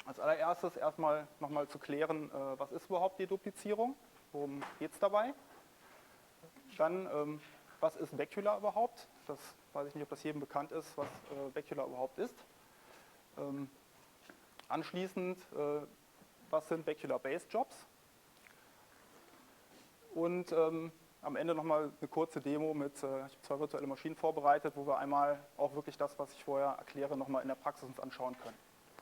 Als allererstes erstmal nochmal zu klären, was ist überhaupt Deduplizierung, worum geht es dabei. Dann, was ist Baecular überhaupt? Das weiß ich nicht, ob das jedem bekannt ist, was Baecular überhaupt ist. Anschließend, was sind Baecular-Based Jobs? Und am Ende nochmal eine kurze Demo mit, ich habe 2 virtuelle Maschinen vorbereitet, wo wir einmal auch wirklich das, was ich vorher erkläre, nochmal in der Praxis uns anschauen können.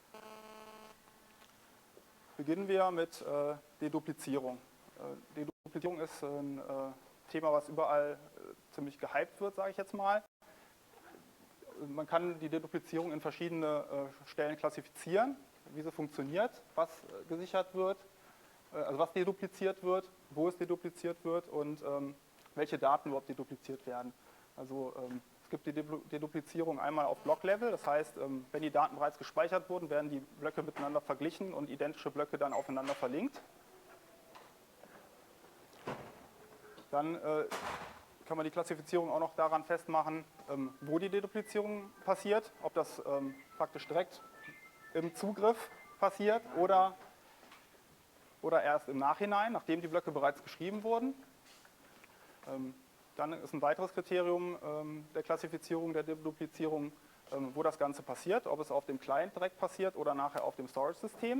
Beginnen wir mit Deduplizierung. Deduplizierung ist ein Thema, was überall ziemlich gehypt wird, sage ich jetzt mal. Man kann die Deduplizierung in verschiedene Stellen klassifizieren, wie sie funktioniert, was gesichert wird, also was dedupliziert wird, wo es dedupliziert wird und welche Daten überhaupt dedupliziert werden. Also es gibt die Deduplizierung einmal auf Block-Level, das heißt, wenn die Daten bereits gespeichert wurden, werden die Blöcke miteinander verglichen und identische Blöcke dann aufeinander verlinkt. Dann kann man die Klassifizierung auch noch daran festmachen, wo die Deduplizierung passiert, ob das praktisch direkt im Zugriff passiert oder erst im Nachhinein, nachdem die Blöcke bereits geschrieben wurden. Dann ist ein weiteres Kriterium der Klassifizierung der Deduplizierung, wo das Ganze passiert, ob es auf dem Client direkt passiert oder nachher auf dem Storage-System.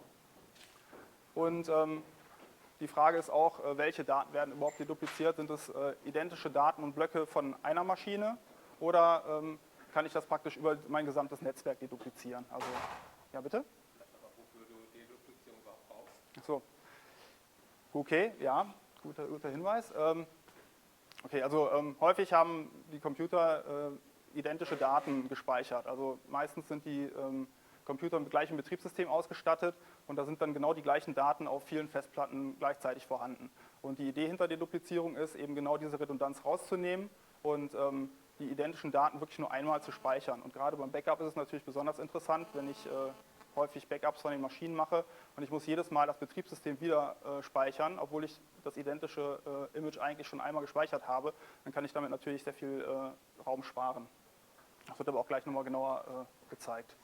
Und die Frage ist auch, welche Daten werden überhaupt dedupliziert? Sind es identische Daten und Blöcke von einer Maschine oder kann ich das praktisch über mein gesamtes Netzwerk deduplizieren? Also, ja bitte? Wofür du Deduplizierung überhaupt brauchst? So. Okay, ja, guter Hinweis. Okay, also häufig haben die Computer identische Daten gespeichert. Also meistens sind die Computer mit gleichem Betriebssystem ausgestattet und da sind dann genau die gleichen Daten auf vielen Festplatten gleichzeitig vorhanden. Und die Idee hinter der Duplizierung ist eben genau diese Redundanz rauszunehmen und die identischen Daten wirklich nur einmal zu speichern. Und gerade beim Backup ist es natürlich besonders interessant, wenn ich häufig Backups von den Maschinen mache und ich muss jedes Mal das Betriebssystem wieder speichern, obwohl ich das identische Image eigentlich schon einmal gespeichert habe, dann kann ich damit natürlich sehr viel Raum sparen. Das wird aber auch gleich nochmal genauer gezeigt.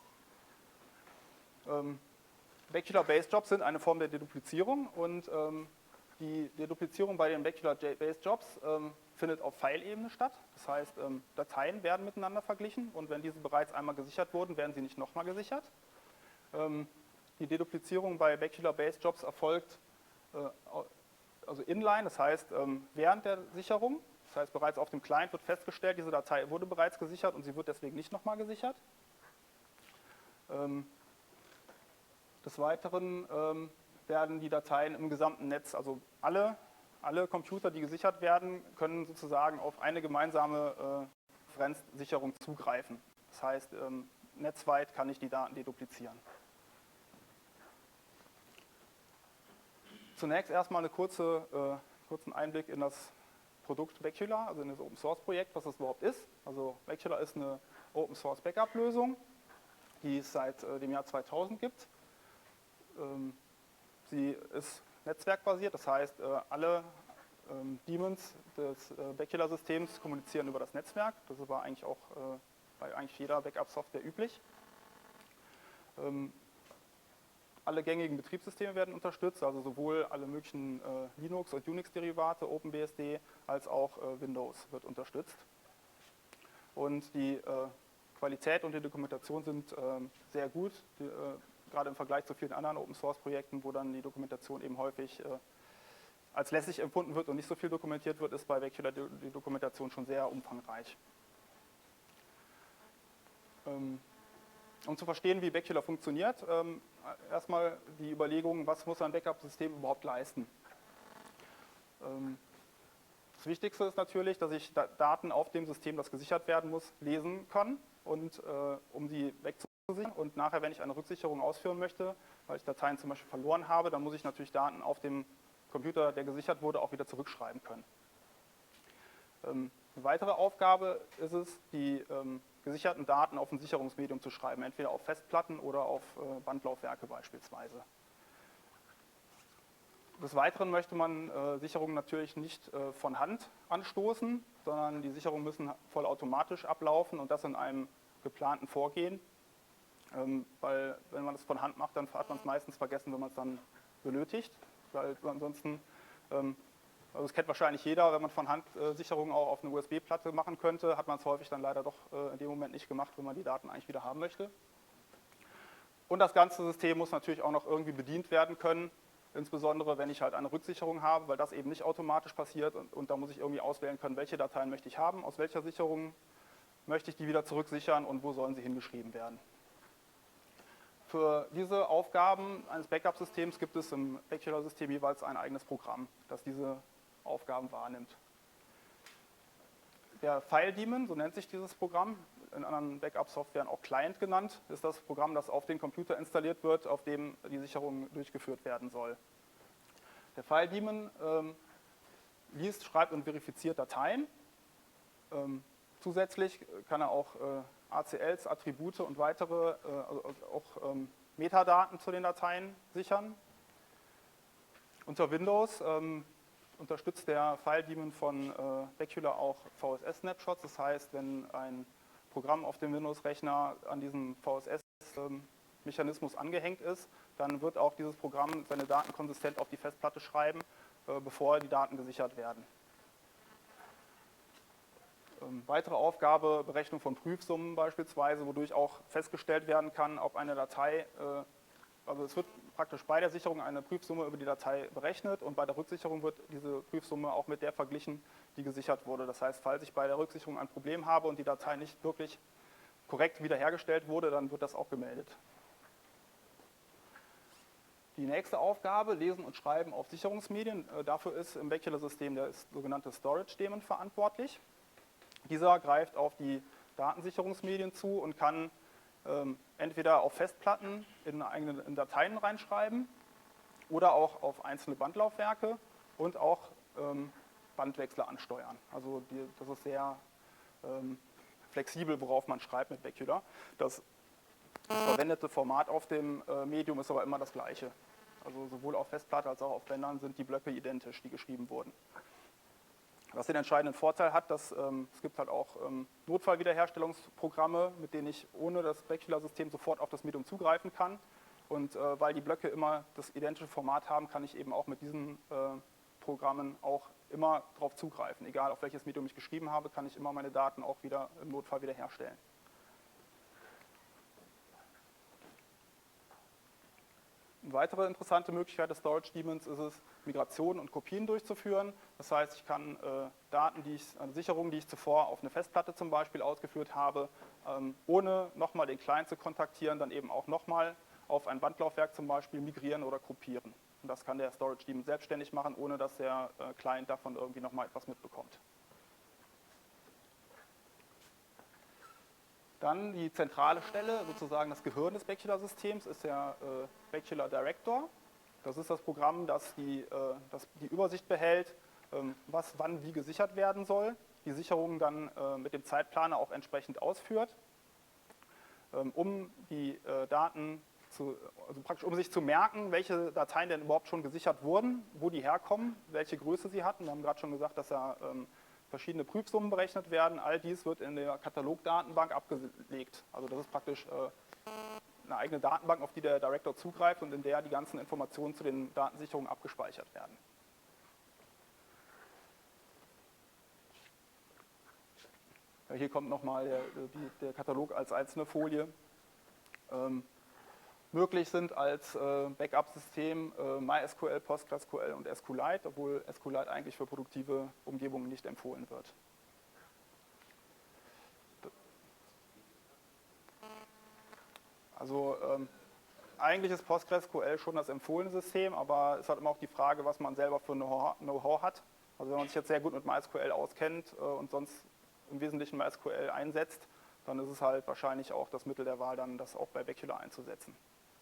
Baecular-Based Jobs sind eine Form der Deduplizierung und die Deduplizierung bei den Baecular-Based Jobs findet auf File-Ebene statt. Das heißt, Dateien werden miteinander verglichen und wenn diese bereits einmal gesichert wurden, werden sie nicht nochmal gesichert. Die Deduplizierung bei Baecular-Based Jobs erfolgt also inline, das heißt während der Sicherung. Das heißt, bereits auf dem Client wird festgestellt, diese Datei wurde bereits gesichert und sie wird deswegen nicht nochmal gesichert. Des Weiteren werden die Dateien im gesamten Netz, also alle Computer, die gesichert werden, können sozusagen auf eine gemeinsame Referenzsicherung zugreifen. Das heißt, netzweit kann ich die Daten deduplizieren. Zunächst erstmal einen kurzen Einblick in das Produkt Baecular, also in das Open Source Projekt, was das überhaupt ist. Also Baecular ist eine Open Source Backup Lösung, die es seit dem Jahr 2000 gibt. Sie ist netzwerkbasiert, das heißt, alle Daemons des Baecular-Systems kommunizieren über das Netzwerk. Das war eigentlich auch bei eigentlich jeder Backup-Software üblich. Alle gängigen Betriebssysteme werden unterstützt, also sowohl alle möglichen Linux- und Unix-Derivate, OpenBSD, als auch Windows wird unterstützt. Und die Qualität und die Dokumentation sind sehr gut, gerade im Vergleich zu vielen anderen Open-Source-Projekten, wo dann die Dokumentation eben häufig als lässig empfunden wird und nicht so viel dokumentiert wird, ist bei Baecular die Dokumentation schon sehr umfangreich. Um zu verstehen, wie Baecular funktioniert, erstmal die Überlegung, was muss ein Backup-System überhaupt leisten. Das Wichtigste ist natürlich, dass ich Daten auf dem System, das gesichert werden muss, lesen kann, und um die wegzusichern. Und nachher, wenn ich eine Rücksicherung ausführen möchte, weil ich Dateien zum Beispiel verloren habe, dann muss ich natürlich Daten auf dem Computer, der gesichert wurde, auch wieder zurückschreiben können. Eine weitere Aufgabe ist es, die gesicherten Daten auf ein Sicherungsmedium zu schreiben, entweder auf Festplatten oder auf Bandlaufwerke beispielsweise. Des Weiteren möchte man Sicherungen natürlich nicht von Hand anstoßen, sondern die Sicherungen müssen vollautomatisch ablaufen und das in einem geplanten Vorgehen. Weil wenn man das von Hand macht, dann hat man es meistens vergessen, wenn man es dann benötigt. Weil ansonsten, also das kennt wahrscheinlich jeder, wenn man von Hand Sicherungen auch auf eine USB-Platte machen könnte, hat man es häufig dann leider doch in dem Moment nicht gemacht, wenn man die Daten eigentlich wieder haben möchte. Und das ganze System muss natürlich auch noch irgendwie bedient werden können, insbesondere wenn ich halt eine Rücksicherung habe, weil das eben nicht automatisch passiert und da muss ich irgendwie auswählen können, welche Dateien möchte ich haben, aus welcher Sicherung möchte ich die wieder zurücksichern und wo sollen sie hingeschrieben werden. Für diese Aufgaben eines Backup-Systems gibt es im Bachelor-System jeweils ein eigenes Programm, das diese Aufgaben wahrnimmt. Der File-Daemon, so nennt sich dieses Programm, in anderen Backup-Softwaren auch Client genannt, ist das Programm, das auf den Computer installiert wird, auf dem die Sicherung durchgeführt werden soll. Der File-Daemon liest, schreibt und verifiziert Dateien. Zusätzlich kann er auch ACLs, Attribute und weitere, auch Metadaten zu den Dateien sichern. Unter Windows unterstützt der File-Daemon von Bacula auch VSS-Snapshots. Das heißt, wenn ein Programm auf dem Windows-Rechner an diesem VSS-Mechanismus angehängt ist, dann wird auch dieses Programm seine Daten konsistent auf die Festplatte schreiben, bevor die Daten gesichert werden. Weitere Aufgabe, Berechnung von Prüfsummen beispielsweise, wodurch auch festgestellt werden kann, ob eine Datei, also es wird praktisch bei der Sicherung eine Prüfsumme über die Datei berechnet und bei der Rücksicherung wird diese Prüfsumme auch mit der verglichen, die gesichert wurde. Das heißt, falls ich bei der Rücksicherung ein Problem habe und die Datei nicht wirklich korrekt wiederhergestellt wurde, dann wird das auch gemeldet. Die nächste Aufgabe, Lesen und Schreiben auf Sicherungsmedien, dafür ist im Bachelor-System der sogenannte Storage-Daemon verantwortlich. Dieser greift auf die Datensicherungsmedien zu und kann entweder auf Festplatten in Dateien reinschreiben oder auch auf einzelne Bandlaufwerke und auch Bandwechsler ansteuern. Also das ist sehr flexibel, worauf man schreibt mit Bacula. Das verwendete Format auf dem Medium ist aber immer das gleiche. Also sowohl auf Festplatte als auch auf Bändern sind die Blöcke identisch, die geschrieben wurden. Was den entscheidenden Vorteil hat, dass es gibt halt auch Notfallwiederherstellungsprogramme, mit denen ich ohne das Bacula-System sofort auf das Medium zugreifen kann. Und weil die Blöcke immer das identische Format haben, kann ich eben auch mit diesen Programmen auch immer darauf zugreifen. Egal auf welches Medium ich geschrieben habe, kann ich immer meine Daten auch wieder im Notfall wiederherstellen. Eine weitere interessante Möglichkeit des Storage-Daemons ist es, Migrationen und Kopien durchzuführen. Das heißt, ich kann Sicherungen, die ich zuvor auf eine Festplatte zum Beispiel ausgeführt habe, ohne nochmal den Client zu kontaktieren, dann eben auch nochmal auf ein Bandlaufwerk zum Beispiel migrieren oder kopieren. Und das kann der Storage-Daemon selbstständig machen, ohne dass der Client davon irgendwie nochmal etwas mitbekommt. Dann die zentrale Stelle, sozusagen das Gehirn des Bacula-Systems, ist der Bacula Director. Das ist das Programm, das die Übersicht behält, was wann wie gesichert werden soll, die Sicherungen dann mit dem Zeitplaner auch entsprechend ausführt, um die Daten also praktisch um sich zu merken, welche Dateien denn überhaupt schon gesichert wurden, wo die herkommen, welche Größe sie hatten. Wir haben gerade schon gesagt, dass ja verschiedene Prüfsummen berechnet werden. All dies wird in der Katalogdatenbank abgelegt. Also das ist praktisch eine eigene Datenbank, auf die der Director zugreift und in der die ganzen Informationen zu den Datensicherungen abgespeichert werden. Hier kommt nochmal der Katalog als einzelne Folie. Möglich sind als Backup-System MySQL, PostgreSQL und SQLite, obwohl SQLite eigentlich für produktive Umgebungen nicht empfohlen wird. Also eigentlich ist PostgreSQL schon das empfohlene System, aber es hat immer auch die Frage, was man selber für Know-how hat. Also wenn man sich jetzt sehr gut mit MySQL auskennt und sonst im Wesentlichen MySQL einsetzt, dann ist es halt wahrscheinlich auch das Mittel der Wahl, dann das auch bei Bacula einzusetzen.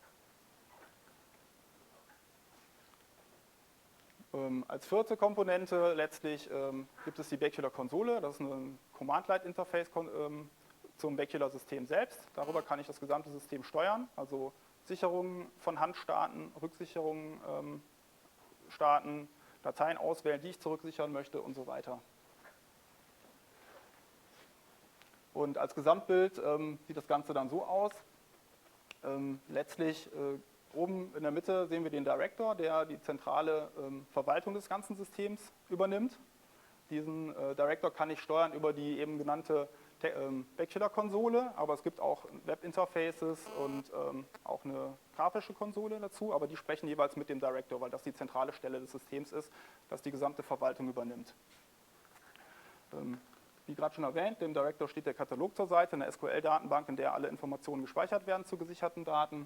Als vierte Komponente letztlich gibt es die Bacula-Konsole. Das ist ein Command-Line-Interface zum Bacula-System selbst. Darüber kann ich das gesamte System steuern, also Sicherungen von Hand starten, Rücksicherungen starten, Dateien auswählen, die ich zurücksichern möchte und so weiter. Und als Gesamtbild sieht das Ganze dann so aus. Letztlich oben in der Mitte sehen wir den Director, der die zentrale Verwaltung des ganzen Systems übernimmt. Diesen Director kann ich steuern über die eben genannte Bachelor-Konsole, aber es gibt auch Web-Interfaces und auch eine grafische Konsole dazu, aber die sprechen jeweils mit dem Director, weil das die zentrale Stelle des Systems ist, das die gesamte Verwaltung übernimmt. Wie gerade schon erwähnt, dem Director steht der Katalog zur Seite, eine SQL-Datenbank, in der alle Informationen gespeichert werden zu gesicherten Daten.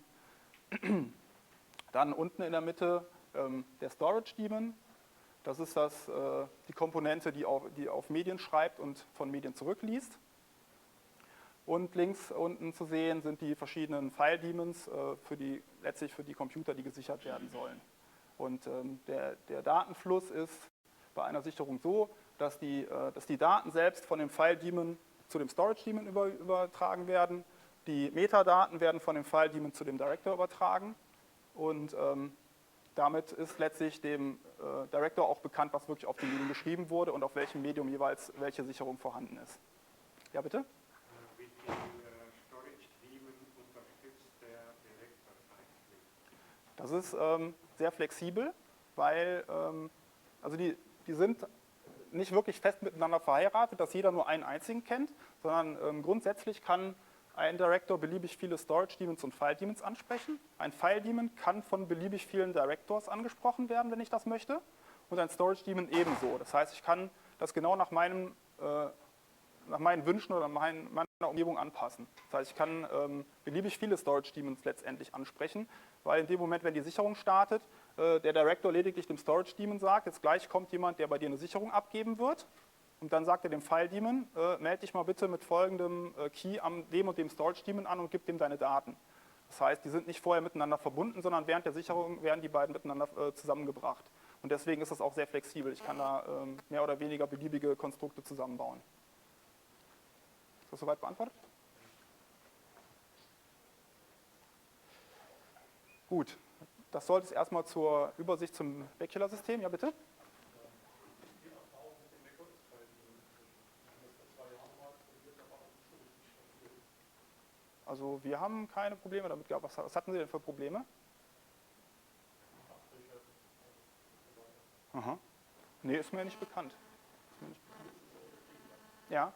Dann unten in der Mitte der Storage Daemon. Das ist die Komponente, die auf Medien schreibt und von Medien zurückliest. Und links unten zu sehen sind die verschiedenen File-Daemons, letztlich für die Computer, die gesichert werden sollen. Und der Datenfluss ist bei einer Sicherung so, dass die Daten selbst von dem File-Daemon zu dem Storage-Daemon übertragen werden. Die Metadaten werden von dem File-Daemon zu dem Director übertragen. Und damit ist letztlich dem Director auch bekannt, was wirklich auf dem Medium geschrieben wurde und auf welchem Medium jeweils welche Sicherung vorhanden ist. Ja, bitte? Wie viel Storage-Daemon unterstützt der Director eigentlich? Das ist sehr flexibel, weil also die sind nicht wirklich fest miteinander verheiratet, dass jeder nur einen einzigen kennt, sondern grundsätzlich kann ein Director beliebig viele Storage-Daemons und File-Daemons ansprechen. Ein File-Daemon kann von beliebig vielen Directors angesprochen werden, wenn ich das möchte, und ein Storage-Daemon ebenso. Das heißt, ich kann das genau nach meinen Wünschen oder meiner Umgebung anpassen. Das heißt, ich kann beliebig viele Storage-Daemons letztendlich ansprechen, weil in dem Moment, wenn die Sicherung startet, der Director lediglich dem Storage-Daemon sagt, jetzt gleich kommt jemand, der bei dir eine Sicherung abgeben wird. Und dann sagt er dem File-Daemon, melde dich mal bitte mit folgendem Key an dem und dem Storage-Daemon an und gib dem deine Daten. Das heißt, die sind nicht vorher miteinander verbunden, sondern während der Sicherung werden die beiden miteinander zusammengebracht. Und deswegen ist das auch sehr flexibel. Ich kann da mehr oder weniger beliebige Konstrukte zusammenbauen. Ist das soweit beantwortet? Gut, das sollte es erstmal zur Übersicht zum Bachelor-System. Ja, bitte? Also wir haben keine Probleme damit gehabt. Was hatten Sie denn für Probleme? Aha. Nee, ist mir nicht bekannt. Ja.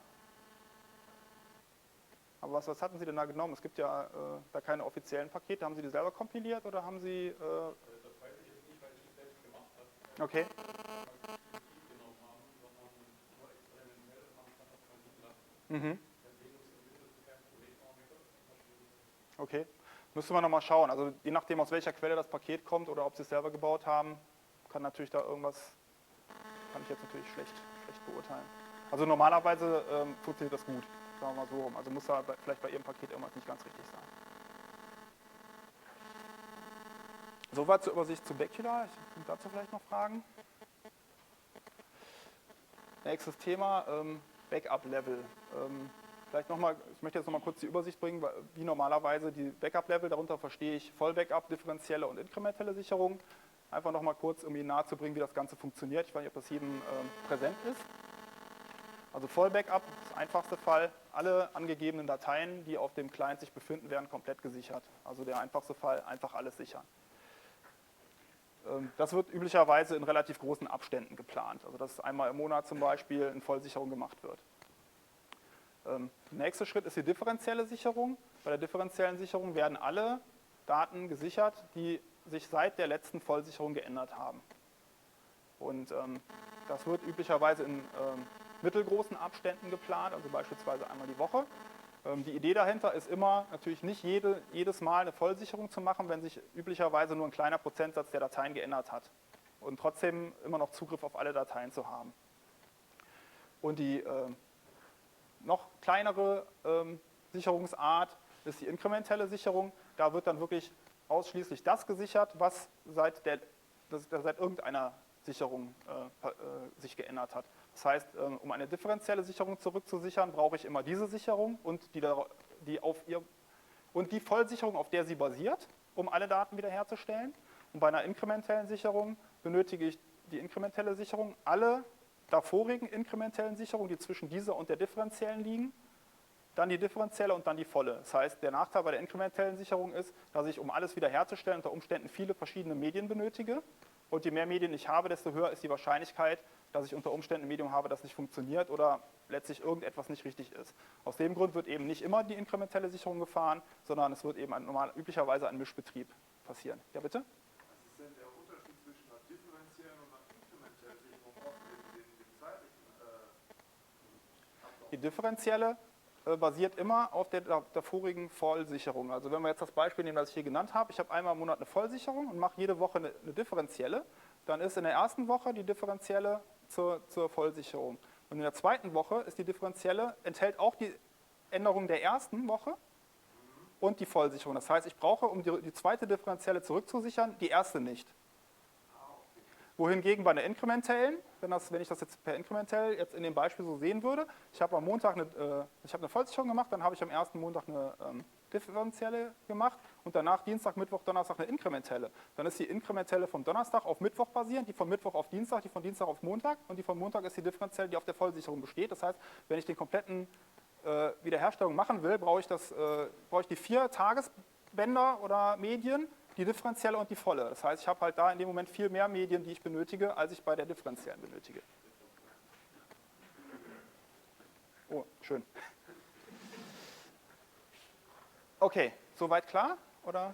Aber was hatten Sie denn da genommen? Es gibt ja da keine offiziellen Pakete. Haben Sie die selber kompiliert oder haben Sie... Das weiß ich jetzt nicht, weil ich das selbst gemacht habe. Okay. Genommen haben, sondern nur experimentell haben kann das mal liegen lassen. Mhm. Wenn Linux und Windows kein Problem haben, wird das immer schwierig. Okay. Müsste man nochmal schauen. Also je nachdem, aus welcher Quelle das Paket kommt oder ob Sie es selber gebaut haben, kann natürlich da irgendwas, kann ich jetzt natürlich schlecht beurteilen. Also normalerweise funktioniert das gut, sagen wir mal so rum. Also muss da vielleicht bei Ihrem Paket irgendwas nicht ganz richtig sein. Soweit zur Übersicht zu Bachelor. Sind dazu vielleicht noch Fragen? Nächstes Thema, Backup-Level. Vielleicht nochmal, ich möchte jetzt nochmal kurz die Übersicht bringen, wie normalerweise die Backup-Level, darunter verstehe ich Vollbackup, differenzielle und inkrementelle Sicherung. Einfach nochmal kurz, um Ihnen nahezubringen, wie das Ganze funktioniert. Ich weiß nicht, ob das jedem präsent ist. Also Vollbackup, das einfachste Fall, alle angegebenen Dateien, die auf dem Client sich befinden, werden komplett gesichert. Also der einfachste Fall, einfach alles sichern. Das wird üblicherweise in relativ großen Abständen geplant. Also dass einmal im Monat zum Beispiel in Vollsicherung gemacht wird. Der nächste Schritt ist die differenzielle Sicherung. Bei der differenziellen Sicherung werden alle Daten gesichert, die sich seit der letzten Vollsicherung geändert haben. Und das wird üblicherweise in mittelgroßen Abständen geplant, also beispielsweise einmal die Woche. Die Idee dahinter ist immer, natürlich nicht jedes Mal eine Vollsicherung zu machen, wenn sich üblicherweise nur ein kleiner Prozentsatz der Dateien geändert hat. Und trotzdem immer noch Zugriff auf alle Dateien zu haben. Und die noch kleinere Sicherungsart ist die inkrementelle Sicherung. Da wird dann wirklich ausschließlich das gesichert, was seit irgendeiner Sicherung sich geändert hat. Das heißt, um eine differenzielle Sicherung zurückzusichern, brauche ich immer diese Sicherung und die Vollsicherung, auf der sie basiert, um alle Daten wiederherzustellen. Und bei einer inkrementellen Sicherung benötige ich die inkrementelle Sicherung, alle davorigen inkrementellen Sicherungen, die zwischen dieser und der differenziellen liegen, dann die differenzielle und dann die volle. Das heißt, der Nachteil bei der inkrementellen Sicherung ist, dass ich, um alles wiederherzustellen, unter Umständen viele verschiedene Medien benötige. Und je mehr Medien ich habe, desto höher ist die Wahrscheinlichkeit, dass ich unter Umständen ein Medium habe, das nicht funktioniert oder letztlich irgendetwas nicht richtig ist. Aus dem Grund wird eben nicht immer die inkrementelle Sicherung gefahren, sondern es wird eben üblicherweise ein Mischbetrieb passieren. Ja, bitte? Was ist denn der Unterschied zwischen einer differenziellen und einer inkrementellen Sicherung oft in dem zeitlichen Ablauf? Die differenzielle basiert immer auf der vorigen Vollsicherung. Also wenn wir jetzt das Beispiel nehmen, das ich hier genannt habe, ich habe einmal im Monat eine Vollsicherung und mache jede Woche eine differenzielle, dann ist in der ersten Woche die differenzielle zur Vollsicherung. Und in der zweiten Woche ist die differenzielle, enthält auch die Änderung der ersten Woche und die Vollsicherung. Das heißt, ich brauche, um die zweite differenzielle zurückzusichern, die erste nicht. Wohingegen bei einer inkrementellen, wenn ich das jetzt per inkrementell jetzt in dem Beispiel so sehen würde, ich habe am Montag eine Vollsicherung gemacht, dann habe ich am ersten Montag eine differenzielle gemacht und danach Dienstag, Mittwoch, Donnerstag eine inkrementelle. Dann ist die inkrementelle vom Donnerstag auf Mittwoch basierend, die von Mittwoch auf Dienstag, die von Dienstag auf Montag und die von Montag ist die differenzielle, die auf der Vollsicherung besteht. Das heißt, wenn ich den kompletten Wiederherstellung machen will, brauche ich die 4 Tagesbänder oder Medien, die differenzielle und die volle. Das heißt, ich habe halt da in dem Moment viel mehr Medien, die ich benötige, als ich bei der differenziellen benötige. Oh, schön. Okay, soweit klar? Oder?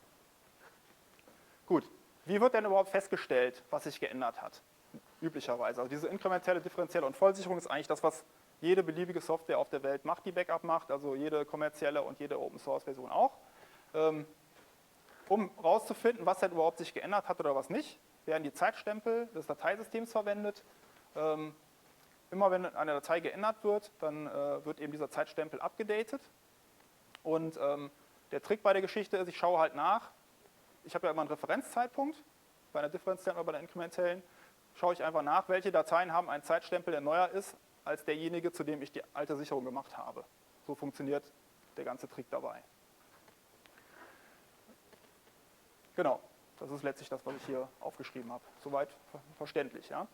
Gut. Wie wird denn überhaupt festgestellt, was sich geändert hat? Üblicherweise. Also diese inkrementelle, differenzielle und Vollsicherung ist eigentlich das, was jede beliebige Software auf der Welt macht, die Backup macht, also jede kommerzielle und jede Open-Source-Version auch. Um herauszufinden, was denn überhaupt sich geändert hat oder was nicht, werden die Zeitstempel des Dateisystems verwendet. Immer wenn eine Datei geändert wird, dann wird eben dieser Zeitstempel abgedatet. Und der Trick bei der Geschichte ist, ich schaue halt nach, ich habe ja immer einen Referenzzeitpunkt, bei einer differenziellen oder bei einer inkrementellen, schaue ich einfach nach, welche Dateien haben einen Zeitstempel, der neuer ist, als derjenige, zu dem ich die alte Sicherung gemacht habe. So funktioniert der ganze Trick dabei. Genau, das ist letztlich das, was ich hier aufgeschrieben habe. Soweit verständlich, ja?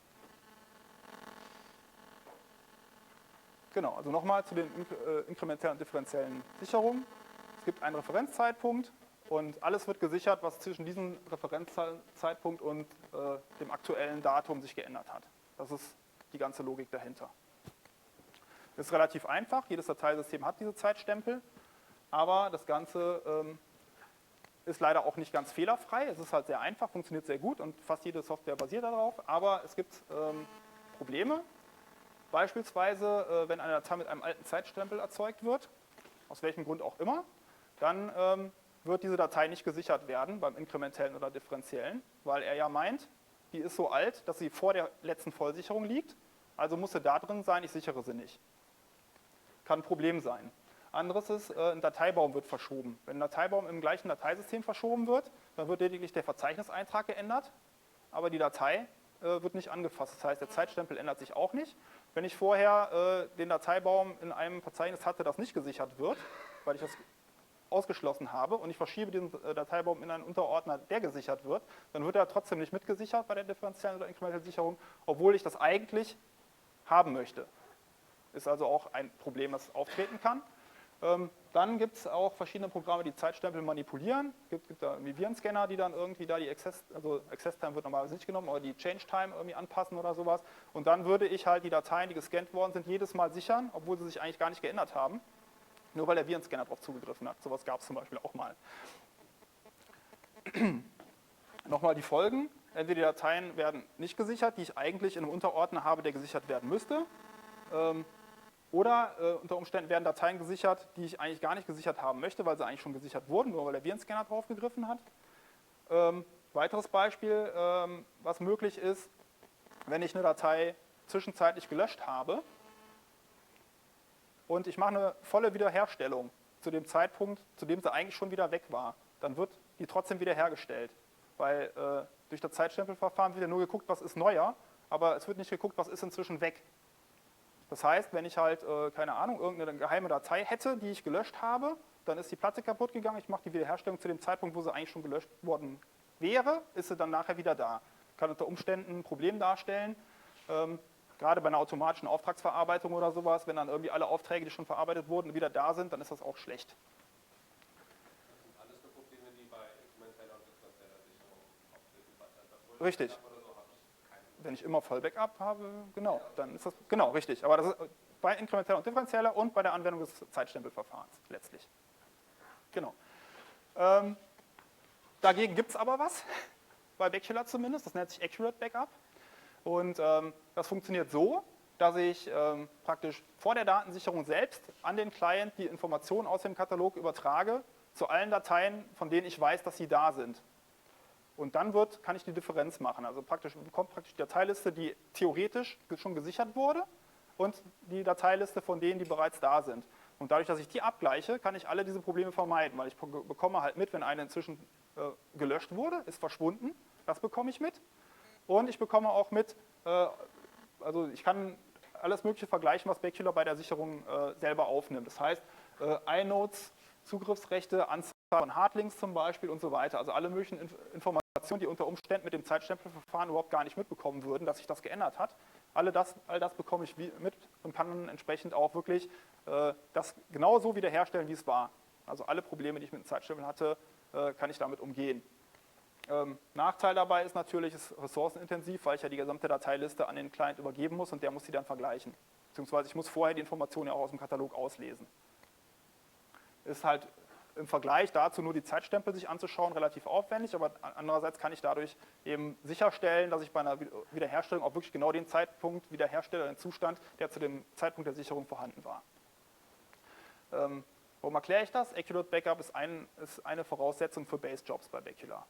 Genau, also nochmal zu den inkrementellen und differenziellen Sicherungen. Es gibt einen Referenzzeitpunkt und alles wird gesichert, was zwischen diesem Referenzzeitpunkt und dem aktuellen Datum sich geändert hat. Das ist die ganze Logik dahinter. Das ist relativ einfach, jedes Dateisystem hat diese Zeitstempel, aber das Ganze ist leider auch nicht ganz fehlerfrei. Es ist halt sehr einfach, funktioniert sehr gut und fast jede Software basiert darauf. Aber es gibt Probleme. Beispielsweise, wenn eine Datei mit einem alten Zeitstempel erzeugt wird, aus welchem Grund auch immer, dann wird diese Datei nicht gesichert werden beim inkrementellen oder differenziellen, weil er ja meint, die ist so alt, dass sie vor der letzten Vollsicherung liegt. Also muss sie da drin sein, ich sichere sie nicht. Kann ein Problem sein. Anderes ist, ein Dateibaum wird verschoben. Wenn ein Dateibaum im gleichen Dateisystem verschoben wird, dann wird lediglich der Verzeichniseintrag geändert, aber die Datei wird nicht angefasst. Das heißt, der Zeitstempel ändert sich auch nicht. Wenn ich vorher den Dateibaum in einem Verzeichnis hatte, das nicht gesichert wird, weil ich das ausgeschlossen habe und ich verschiebe diesen Dateibaum in einen Unterordner, der gesichert wird, dann wird er trotzdem nicht mitgesichert bei der differenziellen oder inkrementellen Sicherung, obwohl ich das eigentlich haben möchte. Ist also auch ein Problem, das auftreten kann. Dann gibt es auch verschiedene Programme, die Zeitstempel manipulieren. Es gibt da irgendwie Virenscanner, die dann irgendwie da die Access Time wird normalerweise nicht genommen, aber die Change Time irgendwie anpassen oder sowas. Und dann würde ich halt die Dateien, die gescannt worden sind, jedes Mal sichern, obwohl sie sich eigentlich gar nicht geändert haben. Nur weil der Virenscanner darauf zugegriffen hat. Sowas gab es zum Beispiel auch mal. Nochmal die Folgen. Entweder die Dateien werden nicht gesichert, die ich eigentlich in einem Unterordner habe, der gesichert werden müsste. Oder unter Umständen werden Dateien gesichert, die ich eigentlich gar nicht gesichert haben möchte, weil sie eigentlich schon gesichert wurden, nur weil der Virenscanner drauf gegriffen hat. Weiteres Beispiel, was möglich ist, wenn ich eine Datei zwischenzeitlich gelöscht habe und ich mache eine volle Wiederherstellung zu dem Zeitpunkt, zu dem sie eigentlich schon wieder weg war, dann wird die trotzdem wiederhergestellt. Weil durch das Zeitstempelverfahren wird ja nur geguckt, was ist neuer, aber es wird nicht geguckt, was ist inzwischen weg. Das heißt, wenn ich halt, keine Ahnung, irgendeine geheime Datei hätte, die ich gelöscht habe, dann ist die Platte kaputt gegangen, ich mache die Wiederherstellung zu dem Zeitpunkt, wo sie eigentlich schon gelöscht worden wäre, ist sie dann nachher wieder da. Kann unter Umständen ein Problem darstellen. Gerade bei einer automatischen Auftragsverarbeitung oder sowas, wenn dann irgendwie alle Aufträge, die schon verarbeitet wurden, wieder da sind, dann ist das auch schlecht. Das sind alles nur Probleme, die bei inkrementeller und differenzieller Sicherung auftreten. Bei Richtig. Oder so habe ich keine. Wenn ich immer Voll-Backup habe, genau, dann ist das, genau, richtig. Aber das ist bei inkrementeller und differenzieller und bei der Anwendung des Zeitstempelverfahrens letztlich. Genau. Dagegen gibt es aber was, bei Bacula zumindest, das nennt sich Accurate Backup. Und das funktioniert so, dass ich praktisch vor der Datensicherung selbst an den Client die Informationen aus dem Katalog übertrage zu allen Dateien, von denen ich weiß, dass sie da sind. Und dann kann ich die Differenz machen. Also bekommt praktisch die Dateiliste, die theoretisch schon gesichert wurde, und die Dateiliste von denen, die bereits da sind. Und dadurch, dass ich die abgleiche, kann ich alle diese Probleme vermeiden, weil ich bekomme halt mit, wenn eine inzwischen gelöscht wurde, ist verschwunden, das bekomme ich mit. Und ich bekomme auch mit, also ich kann alles Mögliche vergleichen, was Bacula bei der Sicherung selber aufnimmt. Das heißt, iNodes, Zugriffsrechte, Anzahl von Hardlinks zum Beispiel und so weiter. Also alle möglichen Informationen, die unter Umständen mit dem Zeitstempelverfahren überhaupt gar nicht mitbekommen würden, dass sich das geändert hat. All das bekomme ich mit und kann dann entsprechend auch wirklich das genauso wiederherstellen, wie es war. Also alle Probleme, die ich mit dem Zeitstempel hatte, kann ich damit umgehen. Nachteil dabei ist natürlich, es ist ressourcenintensiv, weil ich ja die gesamte Dateiliste an den Client übergeben muss und der muss sie dann vergleichen. Beziehungsweise ich muss vorher die Informationen ja auch aus dem Katalog auslesen. Ist halt im Vergleich dazu, nur die Zeitstempel sich anzuschauen, relativ aufwendig, aber andererseits kann ich dadurch eben sicherstellen, dass ich bei einer Wiederherstellung auch wirklich genau den Zeitpunkt wiederherstelle, den Zustand, der zu dem Zeitpunkt der Sicherung vorhanden war. Warum erkläre ich das? Accurate Backup ist eine Voraussetzung für Base Jobs bei Bacula.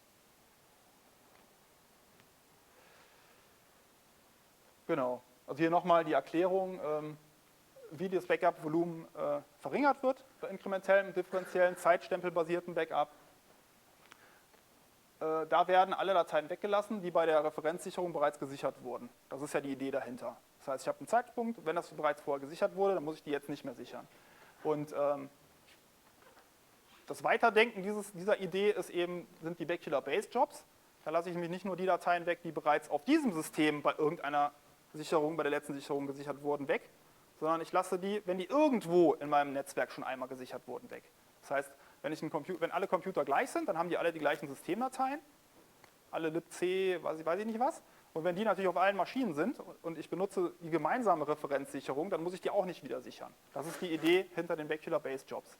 Genau, also hier nochmal die Erklärung, wie das Backup-Volumen verringert wird bei inkrementellen und differenziellen, zeitstempelbasierten Backup. Da werden alle Dateien weggelassen, die bei der Referenzsicherung bereits gesichert wurden. Das ist ja die Idee dahinter. Das heißt, ich habe einen Zeitpunkt, wenn das bereits vorher gesichert wurde, dann muss ich die jetzt nicht mehr sichern. Und das Weiterdenken dieser Idee sind die Bacula Base Jobs. Da lasse ich nämlich nicht nur die Dateien weg, die bereits auf diesem System bei irgendeiner Sicherung, bei der letzten Sicherung gesichert wurden, weg, sondern ich lasse die, wenn die irgendwo in meinem Netzwerk schon einmal gesichert wurden, weg. Das heißt, wenn alle Computer gleich sind, dann haben die alle die gleichen Systemdateien, alle libc, weiß ich nicht was. Und wenn die natürlich auf allen Maschinen sind und ich benutze die gemeinsame Referenzsicherung, dann muss ich die auch nicht wieder sichern. Das ist die Idee hinter den Bacula Base Jobs.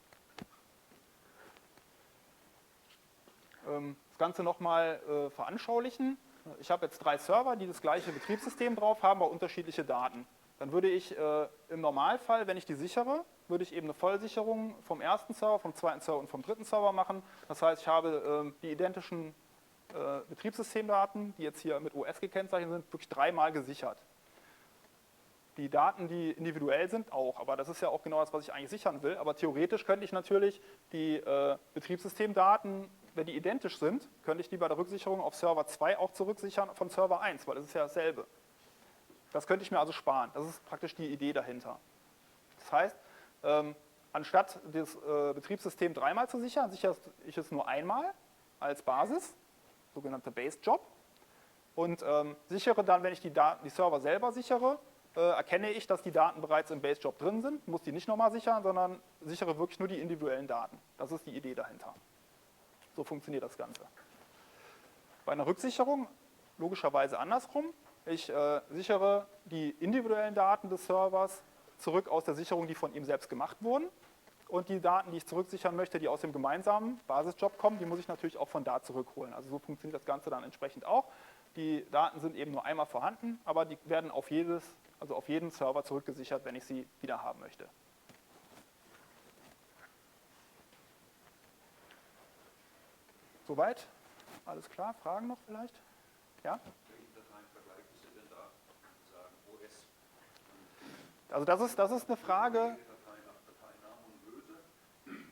Das Ganze nochmal veranschaulichen. Ich habe jetzt 3 Server, die das gleiche Betriebssystem drauf haben, aber unterschiedliche Daten. Dann würde ich im Normalfall, wenn ich die sichere, würde ich eben eine Vollsicherung vom ersten Server, vom zweiten Server und vom dritten Server machen. Das heißt, ich habe die identischen Betriebssystemdaten, die jetzt hier mit OS gekennzeichnet sind, wirklich 3-mal gesichert. Die Daten, die individuell sind, auch. Aber das ist ja auch genau das, was ich eigentlich sichern will. Aber theoretisch könnte ich natürlich die Betriebssystemdaten, wenn die identisch sind, könnte ich die bei der Rücksicherung auf Server 2 auch zurücksichern von Server 1, weil das ist ja dasselbe. Das könnte ich mir also sparen. Das ist praktisch die Idee dahinter. Das heißt, anstatt das Betriebssystem 3-mal zu sichern, sichere ich es nur einmal als Basis, sogenannte Base Job. Und sichere dann, wenn ich die Server selber sichere, erkenne ich, dass die Daten bereits im Base Job drin sind, muss die nicht nochmal sichern, sondern sichere wirklich nur die individuellen Daten. Das ist die Idee dahinter. So funktioniert das Ganze. Bei einer Rücksicherung logischerweise andersrum. Ich sichere die individuellen Daten des Servers zurück aus der Sicherung, die von ihm selbst gemacht wurden. Und die Daten, die ich zurücksichern möchte, die aus dem gemeinsamen Basisjob kommen, die muss ich natürlich auch von da zurückholen. Also so funktioniert das Ganze dann entsprechend auch. Die Daten sind eben nur einmal vorhanden, aber die werden auf jeden Server zurückgesichert, wenn ich sie wieder haben möchte. Soweit? Alles klar? Fragen noch vielleicht? Ja? Welche Dateien vergleichen Sie denn da? Sagen OS. Also das ist eine Frage. Dateien nach Dateinamen und Größe.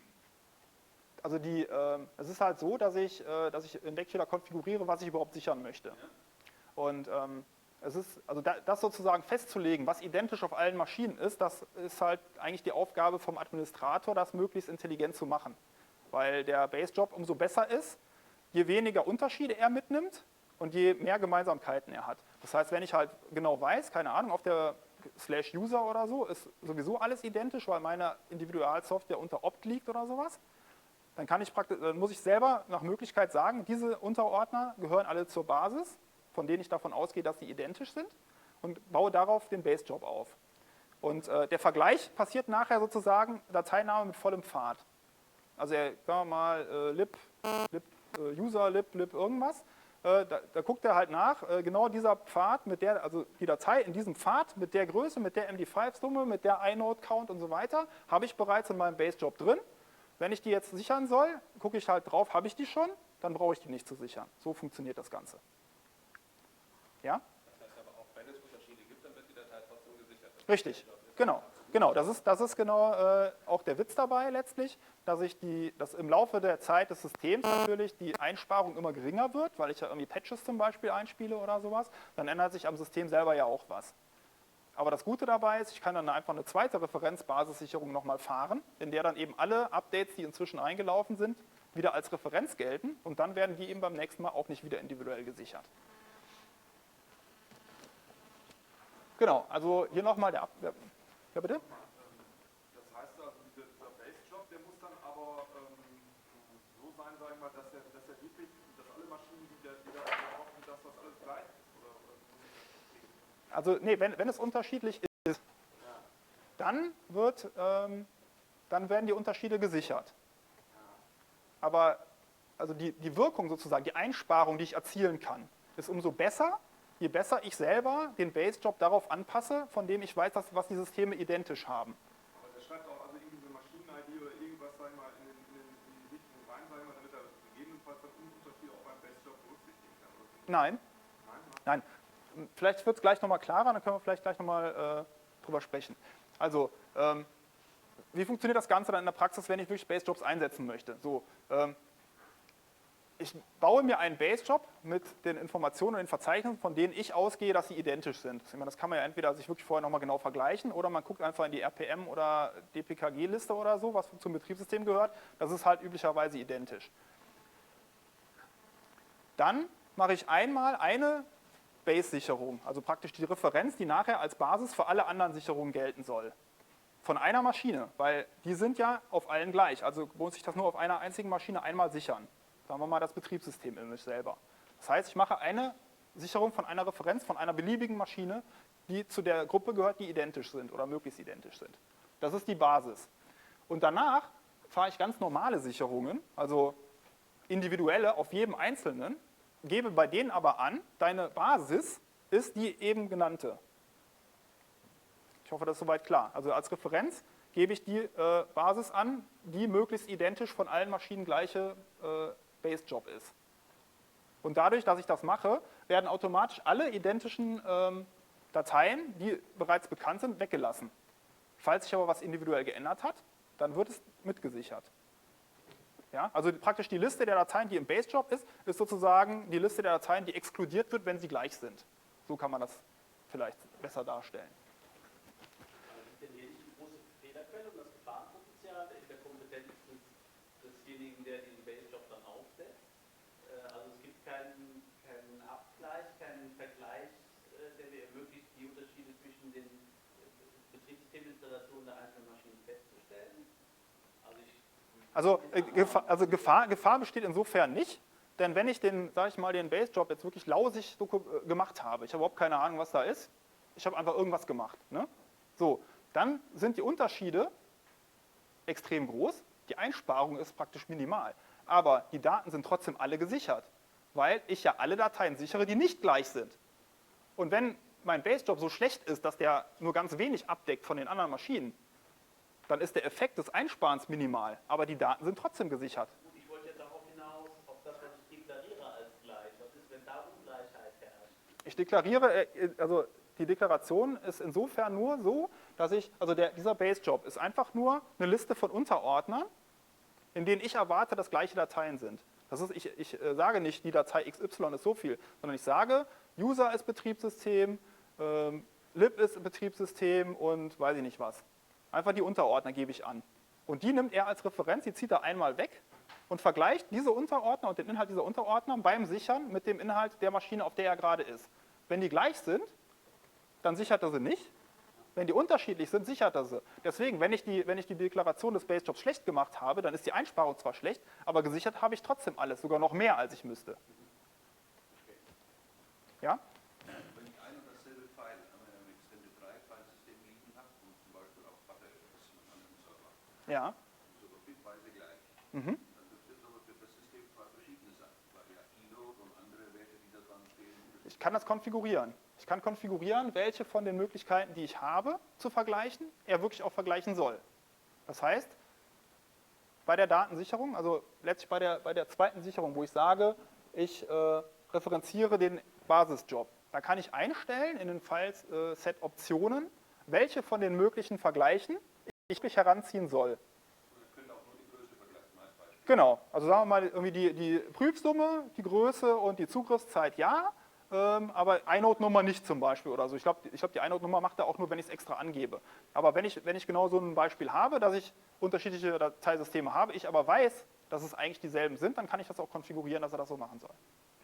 Also es ist halt so, dass ich in Bacula konfiguriere, was ich überhaupt sichern möchte. Ja. Und das sozusagen festzulegen, was identisch auf allen Maschinen ist, das ist halt eigentlich die Aufgabe vom Administrator, das möglichst intelligent zu machen. Weil der Base-Job umso besser ist, je weniger Unterschiede er mitnimmt und je mehr Gemeinsamkeiten er hat. Das heißt, wenn ich halt genau weiß, keine Ahnung, auf der /user oder so ist sowieso alles identisch, weil meine Individualsoftware unter opt liegt oder sowas, dann muss ich selber nach Möglichkeit sagen, diese Unterordner gehören alle zur Basis, von denen ich davon ausgehe, dass sie identisch sind, und baue darauf den Base-Job auf. Und der Vergleich passiert nachher sozusagen Dateiname mit vollem Pfad. Also sagen wir mal lib user, lib irgendwas. Da guckt er halt nach, genau dieser Pfad, also die Datei in diesem Pfad mit der Größe, mit der MD5-Summe, mit der inode-Count und so weiter, habe ich bereits in meinem Base-Job drin. Wenn ich die jetzt sichern soll, gucke ich halt drauf, habe ich die schon, dann brauche ich die nicht zu sichern. So funktioniert das Ganze. Ja? Das heißt aber auch, wenn es Unterschiede gibt, dann wird die Datei trotzdem gesichert. Richtig, genau. Das ist genau auch der Witz dabei letztlich, dass im Laufe der Zeit des Systems natürlich die Einsparung immer geringer wird, weil ich ja irgendwie Patches zum Beispiel einspiele oder sowas. Dann ändert sich am System selber ja auch was. Aber das Gute dabei ist, ich kann dann einfach eine zweite Referenzbasissicherung nochmal fahren, in der dann eben alle Updates, die inzwischen eingelaufen sind, wieder als Referenz gelten, und dann werden die eben beim nächsten Mal auch nicht wieder individuell gesichert. Genau, also hier nochmal der Ja, bitte? Das heißt also, dieser Base-Job, der muss dann aber so sein, sag ich mal, dass er wirklich, dass alle Maschinen, die da laufen, dass das alles gleich ist? Oder muss ich das Also nee, wenn es unterschiedlich ist, dann werden die Unterschiede gesichert. Aber also die Wirkung sozusagen, die Einsparung, die ich erzielen kann, ist umso besser, je besser ich selber den Base-Job darauf anpasse, von dem ich weiß, was die Systeme identisch haben. Aber der schreibt auch also irgendwie eine Maschinen-ID oder irgendwas, sag ich mal, in die Richtung rein, sag ich mal, damit er gegebenenfalls dann Unterschiede auch beim Base-Job berücksichtigen kann. Nein. Vielleicht wird es gleich nochmal klarer, dann können wir vielleicht gleich nochmal drüber sprechen. Also, wie funktioniert das Ganze dann in der Praxis, wenn ich wirklich Base-Jobs einsetzen möchte? So, ich baue mir einen Base-Job mit den Informationen und den Verzeichnissen, von denen ich ausgehe, dass sie identisch sind. Ich meine, das kann man ja entweder sich wirklich vorher nochmal genau vergleichen, oder man guckt einfach in die RPM- oder DPKG-Liste oder so, was zum Betriebssystem gehört. Das ist halt üblicherweise identisch. Dann mache ich einmal eine Base-Sicherung, also praktisch die Referenz, die nachher als Basis für alle anderen Sicherungen gelten soll. Von einer Maschine, weil die sind ja auf allen gleich. Also muss ich das nur auf einer einzigen Maschine einmal sichern. Sagen wir mal das Betriebssystem-Image selber. Das heißt, ich mache eine Sicherung von einer Referenz von einer beliebigen Maschine, die zu der Gruppe gehört, die identisch sind oder möglichst identisch sind. Das ist die Basis. Und danach fahre ich ganz normale Sicherungen, also individuelle auf jedem Einzelnen, gebe bei denen aber an, deine Basis ist die eben genannte. Ich hoffe, das ist soweit klar. Also als Referenz gebe ich die Basis an, die möglichst identisch von allen Maschinen gleiche Base-Job ist. Und dadurch, dass ich das mache, werden automatisch alle identischen Dateien, die bereits bekannt sind, weggelassen. Falls sich aber was individuell geändert hat, dann wird es mitgesichert. Ja, also praktisch die Liste der Dateien, die im Base-Job ist, ist sozusagen die Liste der Dateien, die exkludiert wird, wenn sie gleich sind. So kann man das vielleicht besser darstellen. Ist denn hier nicht die große Fehlerquelle und das Gefahrenpotenzial in der Kompetenz desjenigen, der den Base-Job dann aufsetzt? Also es gibt keinen Abgleich, keinen Vergleich, der mir ermöglicht, die Unterschiede zwischen den Betriebssysteminstallationen der einzelnen Maschinen festzustellen. Also Gefahr besteht insofern nicht, denn wenn ich den Base-Job jetzt wirklich lausig gemacht habe, ich habe überhaupt keine Ahnung, was da ist, ich habe einfach irgendwas gemacht, ne? So, dann sind die Unterschiede extrem groß, die Einsparung ist praktisch minimal, aber die Daten sind trotzdem alle gesichert, weil ich ja alle Dateien sichere, die nicht gleich sind. Und wenn mein Base-Job so schlecht ist, dass der nur ganz wenig abdeckt von den anderen Maschinen, dann ist der Effekt des Einsparens minimal, aber die Daten sind trotzdem gesichert. Gut, ich wollte jetzt darauf hinaus, auf das, was ich deklariere als gleich. Was ist, wenn da Ungleichheit herrscht? Ich deklariere, also die Deklaration ist insofern nur so, dass dieser Base-Job ist einfach nur eine Liste von Unterordnern, in denen ich erwarte, dass gleiche Dateien sind. Das ist, ich sage nicht, die Datei XY ist so viel, sondern ich sage, User ist Betriebssystem, lib ist Betriebssystem und weiß ich nicht was. Einfach die Unterordner gebe ich an. Und die nimmt er als Referenz, die zieht er einmal weg und vergleicht diese Unterordner und den Inhalt dieser Unterordner beim Sichern mit dem Inhalt der Maschine, auf der er gerade ist. Wenn die gleich sind, dann sichert er sie nicht. Wenn die unterschiedlich sind, sichert er sie. Deswegen, wenn ich die Deklaration des Base-Jobs schlecht gemacht habe, dann ist die Einsparung zwar schlecht, aber gesichert habe ich trotzdem alles, sogar noch mehr, als ich müsste. Ja? Wenn ich ein und dasselbe File an einem Extended 3-File-System liegen habe und zum Beispiel auf Buffer ist mit einem anderen Server, Ja. sogar bitweise gleich, Mhm. dann dürfte es aber für das System zwei verschiedene sein, weil ja Inode und andere Werte, die da dran stehen, Ich kann das konfigurieren. Ich kann konfigurieren, welche von den Möglichkeiten, die ich habe, zu vergleichen, er wirklich auch vergleichen soll. Das heißt, bei der Datensicherung, also letztlich bei der zweiten Sicherung, wo ich sage, ich referenziere den Basisjob, da kann ich einstellen in den Files Set Optionen, welche von den möglichen Vergleichen ich mich heranziehen soll. oder könnte auch nur die Größe vergleichen als Beispiel. Genau, also sagen wir mal irgendwie die Prüfsumme, die Größe und die Zugriffszeit ja, aber Inode-Nummer nicht zum Beispiel oder so. Ich glaube, die Inode-Nummer macht er auch nur, wenn ich es extra angebe. Aber wenn ich genau so ein Beispiel habe, dass ich unterschiedliche Dateisysteme habe, ich aber weiß, dass es eigentlich dieselben sind, dann kann ich das auch konfigurieren, dass er das so machen soll.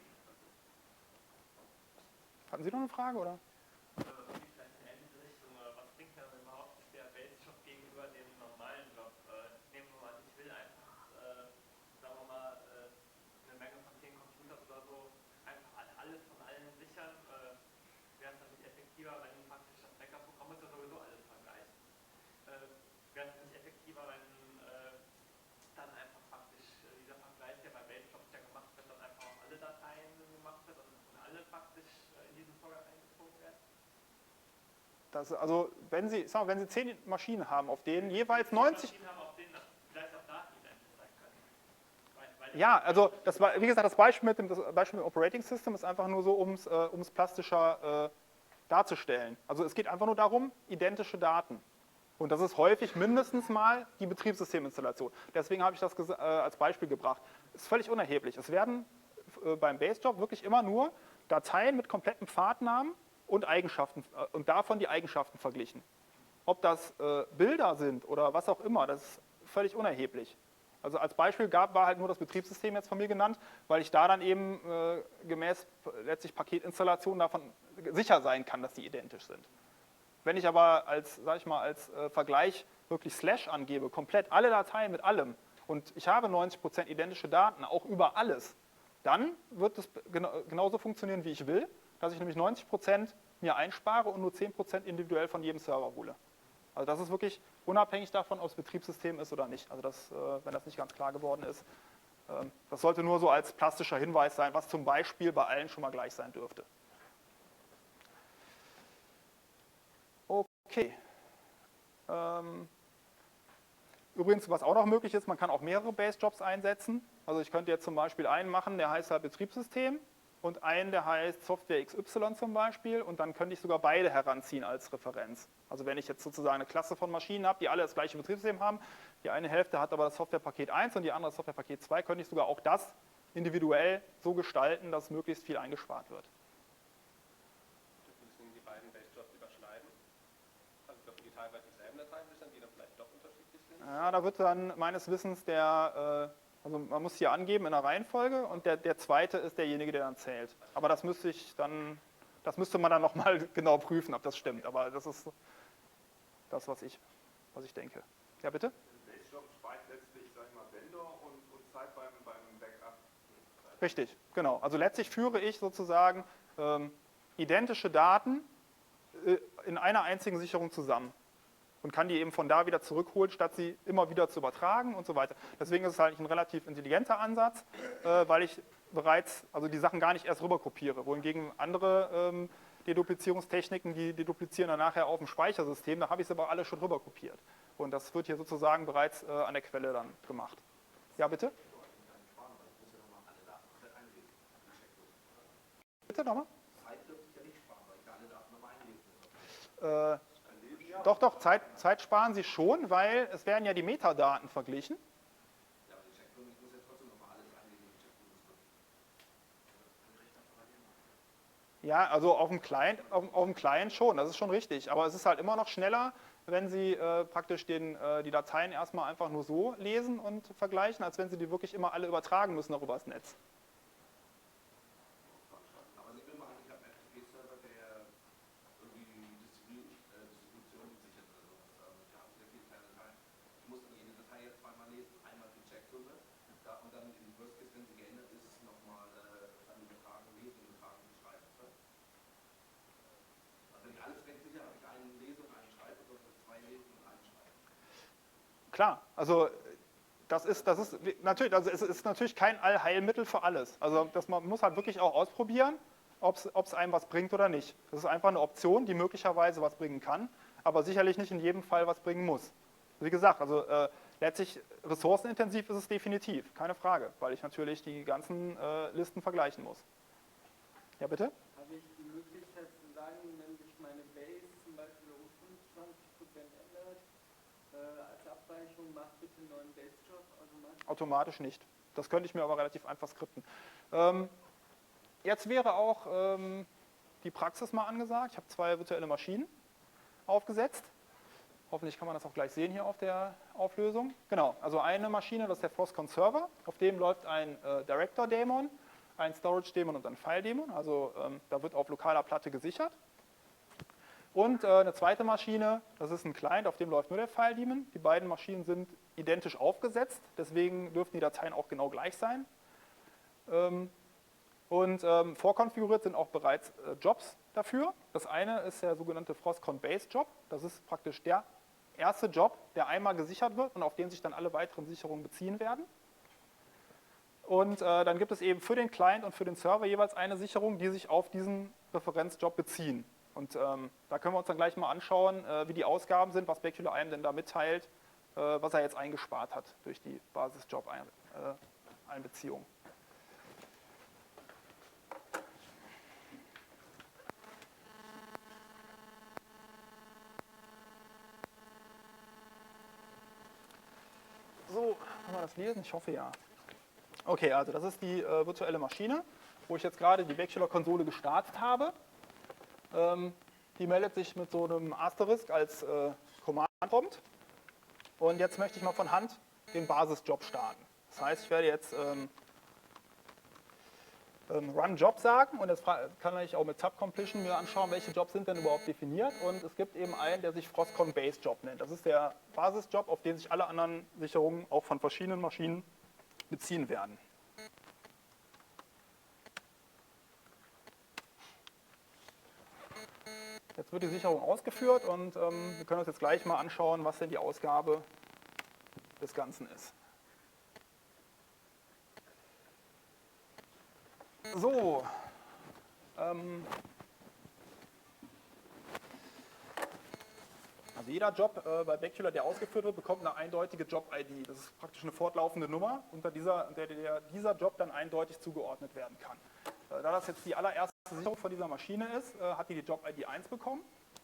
Hatten Sie noch eine Frage, oder? Vielleicht in ähnliche Richtung. Was bringt denn überhaupt der Base-Job gegenüber dem normalen Job? Nehmen wir mal, ich will einfach, sagen wir mal, eine Menge von 10 Computern oder so, einfach alles von allen sichern. Wäre es dann nicht effektiver, wenn praktisch das Backup-Programm ist ja sowieso alles vergleicht? Wäre es nicht effektiver, wenn dann einfach praktisch dieser Vergleich, der bei Base-Jobs ja gemacht wird, dann einfach auf alle Dateien gemacht wird und alle praktisch in diesen Vorgang eingezogen werden? Also wenn Sie 10 Maschinen haben, auf denen jeweils 90... Maschinen haben, auf denen vielleicht auch Daten identisch sein können. Weil Ja, also wie gesagt, das Beispiel mit dem Operating System ist einfach nur so, um es plastischer darzustellen. Also es geht einfach nur darum, identische Daten. Und das ist häufig mindestens mal die Betriebssysteminstallation. Deswegen habe ich das als Beispiel gebracht. Ist völlig unerheblich. Es werden beim Base-Job wirklich immer nur Dateien mit kompletten Pfadnamen und Eigenschaften und davon die Eigenschaften verglichen. Ob das Bilder sind oder was auch immer, das ist völlig unerheblich. Also als Beispiel war halt nur das Betriebssystem jetzt von mir genannt, weil ich da dann eben gemäß letztlich Paketinstallation davon sicher sein kann, dass die identisch sind. Wenn ich aber als Vergleich wirklich Slash angebe, komplett alle Dateien mit allem und ich habe 90% identische Daten, auch über alles, dann wird es genauso funktionieren, wie ich will, dass ich nämlich 90% mir einspare und nur 10% individuell von jedem Server hole. Also das ist wirklich unabhängig davon, ob das Betriebssystem ist oder nicht. Also wenn das nicht ganz klar geworden ist, das sollte nur so als plastischer Hinweis sein, was zum Beispiel bei allen schon mal gleich sein dürfte. Okay. Übrigens, was auch noch möglich ist, man kann auch mehrere Base-Jobs einsetzen. Also ich könnte jetzt zum Beispiel einen machen, der heißt halt Betriebssystem und einen, der heißt Software XY zum Beispiel und dann könnte ich sogar beide heranziehen als Referenz. Also wenn ich jetzt sozusagen eine Klasse von Maschinen habe, die alle das gleiche Betriebssystem haben, die eine Hälfte hat aber das Softwarepaket 1 und die andere das Softwarepaket 2, könnte ich sogar auch das individuell so gestalten, dass möglichst viel eingespart wird. Müssen die beiden Base-Jobs überschneiden? Also dürfen die teilweise dieselben Dateien sichern, die dann vielleicht doch unterschiedlich sind? Ja, da wird dann meines Wissens also man muss hier angeben in der Reihenfolge und der zweite ist derjenige, der dann zählt. Aber das müsste man dann nochmal genau prüfen, ob das stimmt. Aber das ist das, was ich denke. Ja, bitte? Base-Job spart letztlich, sag ich mal, Vendor und Zeit beim Backup. Richtig, genau. Also letztlich führe ich sozusagen identische Daten in einer einzigen Sicherung zusammen und kann die eben von da wieder zurückholen, statt sie immer wieder zu übertragen und so weiter. Deswegen ist es halt ein relativ intelligenter Ansatz, weil ich bereits die Sachen gar nicht erst rüber kopiere. Wohingegen andere Deduplizierungstechniken, die deduplizieren dann nachher auf dem Speichersystem, da habe ich es aber alle schon rüber kopiert. Und das wird hier sozusagen bereits an der Quelle dann gemacht. Ja, bitte? Bitte nochmal? Zeit dürfte ich ja nicht sparen, weil ich alle Daten nochmal einlesen muss. Doch, Zeit sparen Sie schon, weil es werden ja die Metadaten verglichen. Ja, aber die Checkpoint, ich muss ja trotzdem nochmal alles einlesen, die Checkpoint ist Ja, also auf dem Client schon, das ist schon richtig. Aber es ist halt immer noch schneller, wenn Sie praktisch die Dateien erstmal einfach nur so lesen und vergleichen, als wenn Sie die wirklich immer alle übertragen müssen, auch übers Netz. Aber nehmen wir mal an, ich habe einen FTP-Server, Klar, also das ist natürlich, also es ist natürlich kein Allheilmittel für alles. Also man muss halt wirklich auch ausprobieren, ob es einem was bringt oder nicht. Das ist einfach eine Option, die möglicherweise was bringen kann, aber sicherlich nicht in jedem Fall was bringen muss. Wie gesagt, also letztlich ressourcenintensiv ist es definitiv, keine Frage, weil ich natürlich die ganzen Listen vergleichen muss. Ja, bitte? Habe ich die Möglichkeit zu sagen, wenn sich meine Base zum Beispiel um 25% ändert, als Abweichung, macht bitte einen neuen Base-Job automatisch? Automatisch nicht. Das könnte ich mir aber relativ einfach skripten. Jetzt wäre auch die Praxis mal angesagt. Ich habe 2 virtuelle Maschinen aufgesetzt. Hoffentlich kann man das auch gleich sehen hier auf der Auflösung. Genau, also eine Maschine, das ist der Frostcon Server. Auf dem läuft ein Director-Daemon, ein Storage-Daemon und ein File-Daemon. Also da wird auf lokaler Platte gesichert. Und eine zweite Maschine, das ist ein Client, auf dem läuft nur der File-Daemon. Die beiden Maschinen sind identisch aufgesetzt, deswegen dürften die Dateien auch genau gleich sein. Vorkonfiguriert sind auch bereits Jobs dafür. Das eine ist der sogenannte Frostcon Base Job. Das ist praktisch der erste Job, der einmal gesichert wird und auf den sich dann alle weiteren Sicherungen beziehen werden. Und dann gibt es eben für den Client und für den Server jeweils eine Sicherung, die sich auf diesen Referenzjob beziehen. Und da können wir uns dann gleich mal anschauen, wie die Ausgaben sind, was Backula einem denn da mitteilt, was er jetzt eingespart hat durch die Basisjob-Einbeziehung. So, kann man das lesen? Ich hoffe ja. Okay, also das ist die virtuelle Maschine, wo ich jetzt gerade die Backula-Konsole gestartet habe. Die meldet sich mit so einem Asterisk als Command-Prompt. Und jetzt möchte ich mal von Hand den Basisjob starten. Das heißt, ich werde jetzt Run Job sagen und jetzt kann ich auch mit Subcompletion mir anschauen, welche Jobs sind denn überhaupt definiert. Und es gibt eben einen, der sich Frostcon Base Job nennt. Das ist der Basisjob, auf den sich alle anderen Sicherungen auch von verschiedenen Maschinen beziehen werden. Jetzt wird die Sicherung ausgeführt und wir können uns jetzt gleich mal anschauen, was denn die Ausgabe des Ganzen ist. So, also jeder Job bei Backula, der ausgeführt wird, bekommt eine eindeutige Job-ID. Das ist praktisch eine fortlaufende Nummer, unter der dieser Job dann eindeutig zugeordnet werden kann. Da das jetzt die allererste Sicherung von dieser Maschine ist, hat die Job-ID 1 bekommen.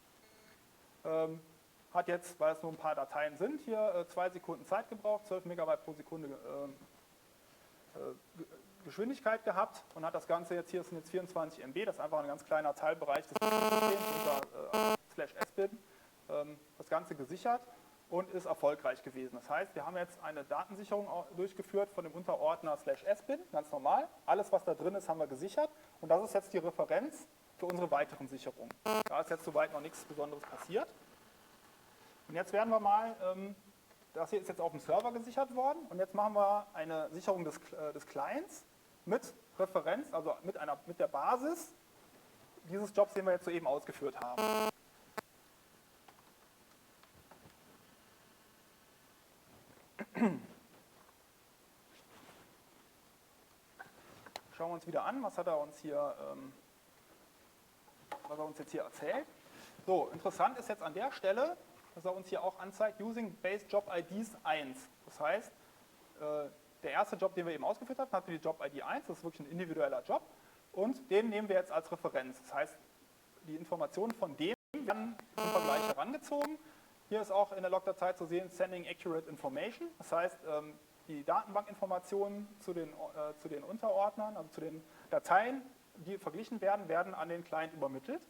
Hat jetzt, weil es nur ein paar Dateien sind, hier 2 Sekunden Zeit gebraucht, 12 Megabyte pro Sekunde Geschwindigkeit gehabt und hat das Ganze jetzt, hier sind jetzt 24 MB, das ist einfach ein ganz kleiner Teilbereich des Systems unter /sbin, das Ganze gesichert und ist erfolgreich gewesen. Das heißt, wir haben jetzt eine Datensicherung durchgeführt von dem Unterordner /sbin, ganz normal. Alles, was da drin ist, haben wir gesichert und das ist jetzt die Referenz für unsere weiteren Sicherungen. Da ist jetzt soweit noch nichts Besonderes passiert. Und jetzt werden wir mal, das hier ist jetzt auf dem Server gesichert worden und jetzt machen wir eine Sicherung des Clients mit Referenz, also mit der Basis dieses Jobs, den wir jetzt soeben ausgeführt haben. Schauen wir uns wieder an, was hat er uns hier, was er uns jetzt hier erzählt. So, interessant ist jetzt an der Stelle, dass er uns hier auch anzeigt, using base job IDs 1. Das heißt, der erste Job, den wir eben ausgeführt haben, hatte die Job ID 1, das ist wirklich ein individueller Job und den nehmen wir jetzt als Referenz. Das heißt, die Informationen von dem werden zum Vergleich herangezogen. Hier ist auch in der Logdatei zu sehen, sending accurate information. Das heißt, die Datenbankinformationen zu den Unterordnern, also zu den Dateien, die verglichen werden, werden an den Client übermittelt.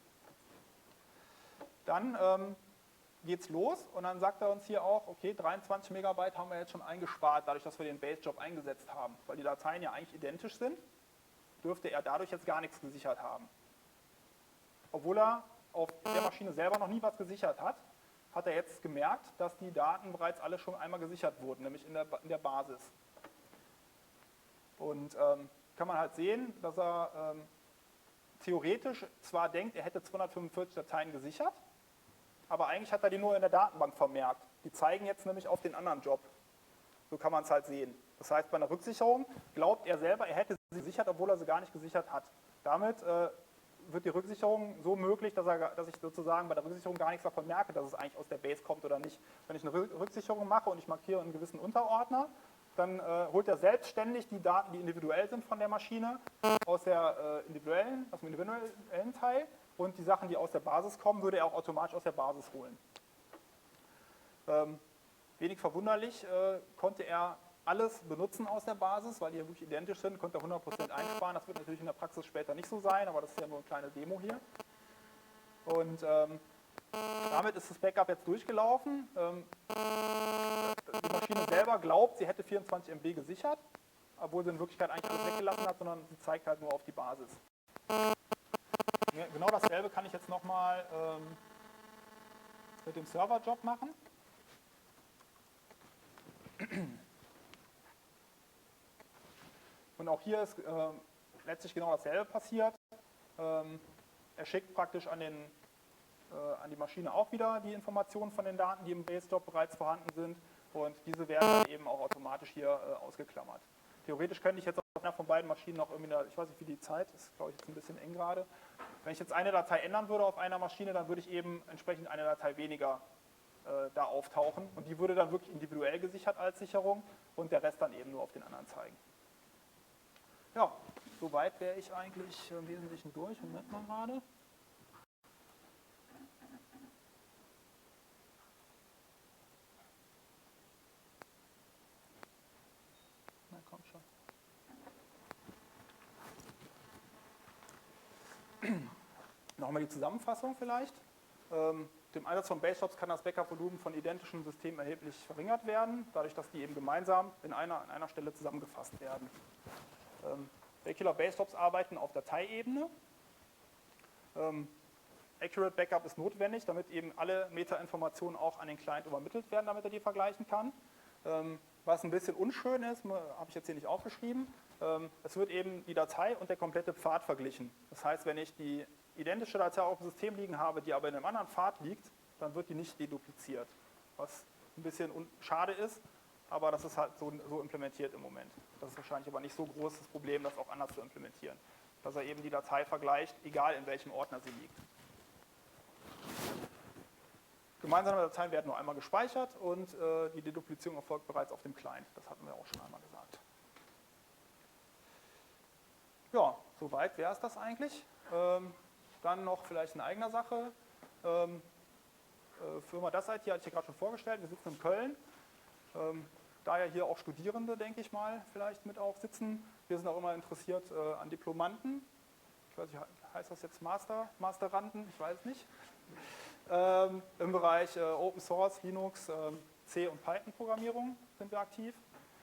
Dann geht's los und dann sagt er uns hier auch, okay, 23 Megabyte haben wir jetzt schon eingespart, dadurch, dass wir den Base-Job eingesetzt haben. Weil die Dateien ja eigentlich identisch sind, dürfte er dadurch jetzt gar nichts gesichert haben. Obwohl er auf der Maschine selber noch nie was gesichert hat, hat er jetzt gemerkt, dass die Daten bereits alle schon einmal gesichert wurden, nämlich in der Basis. Und kann man halt sehen, dass er theoretisch zwar denkt, er hätte 245 Dateien gesichert, aber eigentlich hat er die nur in der Datenbank vermerkt. Die zeigen jetzt nämlich auf den anderen Job. So kann man es halt sehen. Das heißt, bei einer Rücksicherung glaubt er selber, er hätte sie gesichert, obwohl er sie gar nicht gesichert hat. Damit wird die Rücksicherung so möglich, dass ich sozusagen bei der Rücksicherung gar nichts davon merke, dass es eigentlich aus der Base kommt oder nicht. Wenn ich eine Rücksicherung mache und ich markiere einen gewissen Unterordner, dann holt er selbstständig die Daten, die individuell sind von der Maschine, aus dem individuellen Teil, und die Sachen, die aus der Basis kommen, würde er auch automatisch aus der Basis holen. Wenig verwunderlich konnte er alles benutzen aus der Basis, weil die ja wirklich identisch sind, konnte er 100% einsparen. Das wird natürlich in der Praxis später nicht so sein, aber das ist ja nur eine kleine Demo hier. Und damit ist das Backup jetzt durchgelaufen. Die Maschine selber glaubt, sie hätte 24 MB gesichert, obwohl sie in Wirklichkeit eigentlich alles weggelassen hat, sondern sie zeigt halt nur auf die Basis. Genau dasselbe kann ich jetzt nochmal mit dem Server-Job machen. Und auch hier ist letztlich genau dasselbe passiert. Er schickt praktisch an die Maschine auch wieder die Informationen von den Daten, die im Base-Job bereits vorhanden sind, und diese werden dann eben auch automatisch hier ausgeklammert. Theoretisch könnte ich jetzt auf einer von beiden Maschinen noch irgendwie, ich weiß nicht, wie die Zeit ist, glaube ich, jetzt ein bisschen eng gerade. Wenn ich jetzt eine Datei ändern würde auf einer Maschine, dann würde ich eben entsprechend eine Datei weniger da auftauchen, und die würde dann wirklich individuell gesichert als Sicherung und der Rest dann eben nur auf den anderen zeigen. Ja, soweit wäre ich eigentlich im Wesentlichen durch. Moment mal gerade. Na komm schon. Nochmal die Zusammenfassung vielleicht. Mit dem Einsatz von Base-Jobs kann das Backup-Volumen von identischen Systemen erheblich verringert werden, dadurch, dass die eben gemeinsam an einer Stelle zusammengefasst werden. Regular Base-Jobs arbeiten auf Dateiebene. Accurate Backup ist notwendig, damit eben alle Metainformationen auch an den Client übermittelt werden, damit er die vergleichen kann. Was ein bisschen unschön ist, habe ich jetzt hier nicht aufgeschrieben, es wird eben die Datei und der komplette Pfad verglichen. Das heißt, wenn ich die identische Datei auf dem System liegen habe, die aber in einem anderen Pfad liegt, dann wird die nicht dedupliziert. Was ein bisschen schade ist, aber das ist halt so implementiert im Moment. Das ist wahrscheinlich aber nicht so großes Problem, das auch anders zu implementieren. Dass er eben die Datei vergleicht, egal in welchem Ordner sie liegt. Gemeinsame Dateien werden nur einmal gespeichert und die Deduplizierung erfolgt bereits auf dem Client. Das hatten wir auch schon einmal gesagt. Ja, soweit wäre es das eigentlich. Dann noch vielleicht in eigener Sache. Firma Das IT hatte ich ja gerade schon vorgestellt. Wir sitzen in Köln. Da ja hier auch Studierende, denke ich mal, vielleicht mit auch sitzen. Wir sind auch immer interessiert an Diplomanten. Ich weiß nicht, heißt das jetzt Masteranden? Ich weiß es nicht. Im Bereich Open Source, Linux, C und Python Programmierung sind wir aktiv.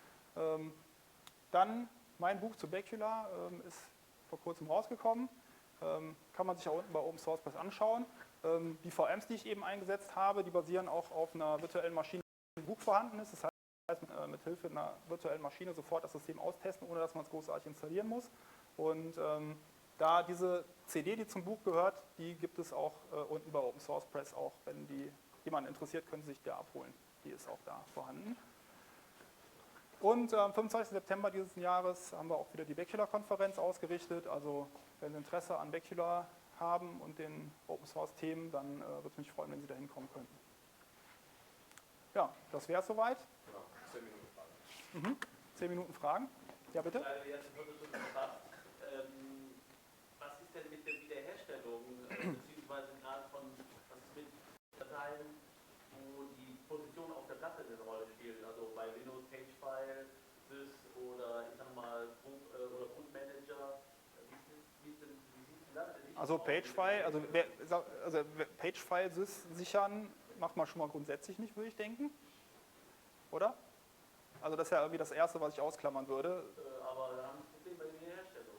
Dann mein Buch zu Bacula ist vor kurzem rausgekommen. Kann man sich ja unten bei Open Source Press anschauen. Die VMs, die ich eben eingesetzt habe, die basieren auch auf einer virtuellen Maschine, die im Buch vorhanden ist. Das heißt, mit Hilfe einer virtuellen Maschine sofort das System austesten, ohne dass man es großartig installieren muss. Und da diese CD, die zum Buch gehört, die gibt es auch unten bei Open Source Press auch. Wenn die jemanden interessiert, können Sie sich die abholen. Die ist auch da vorhanden. Und am 25. September dieses Jahres haben wir auch wieder die Bacula-Konferenz ausgerichtet. Also wenn Sie Interesse an Bacula haben und den Open Source Themen, dann würde es mich freuen, wenn Sie da hinkommen könnten. Ja, das wäre es soweit. Genau, 10 Minuten Fragen. 10 Minuten Fragen. Ja, bitte. Die erste Frage schon gefasst. Was ist denn mit der Wiederherstellung, beziehungsweise gerade was ist mit Dateien, wo die Position auf der Platte eine Rolle spielt, also bei Windows Pagefile, Sys oder ich sag mal Boot Manager, wie sieht denn das? Also Pagefile, Pagefile Sys sichern macht man schon mal grundsätzlich nicht, würde ich denken. Oder? Also das ist ja irgendwie das Erste, was ich ausklammern würde. Aber wir haben ein Problem bei der Wiederherstellung.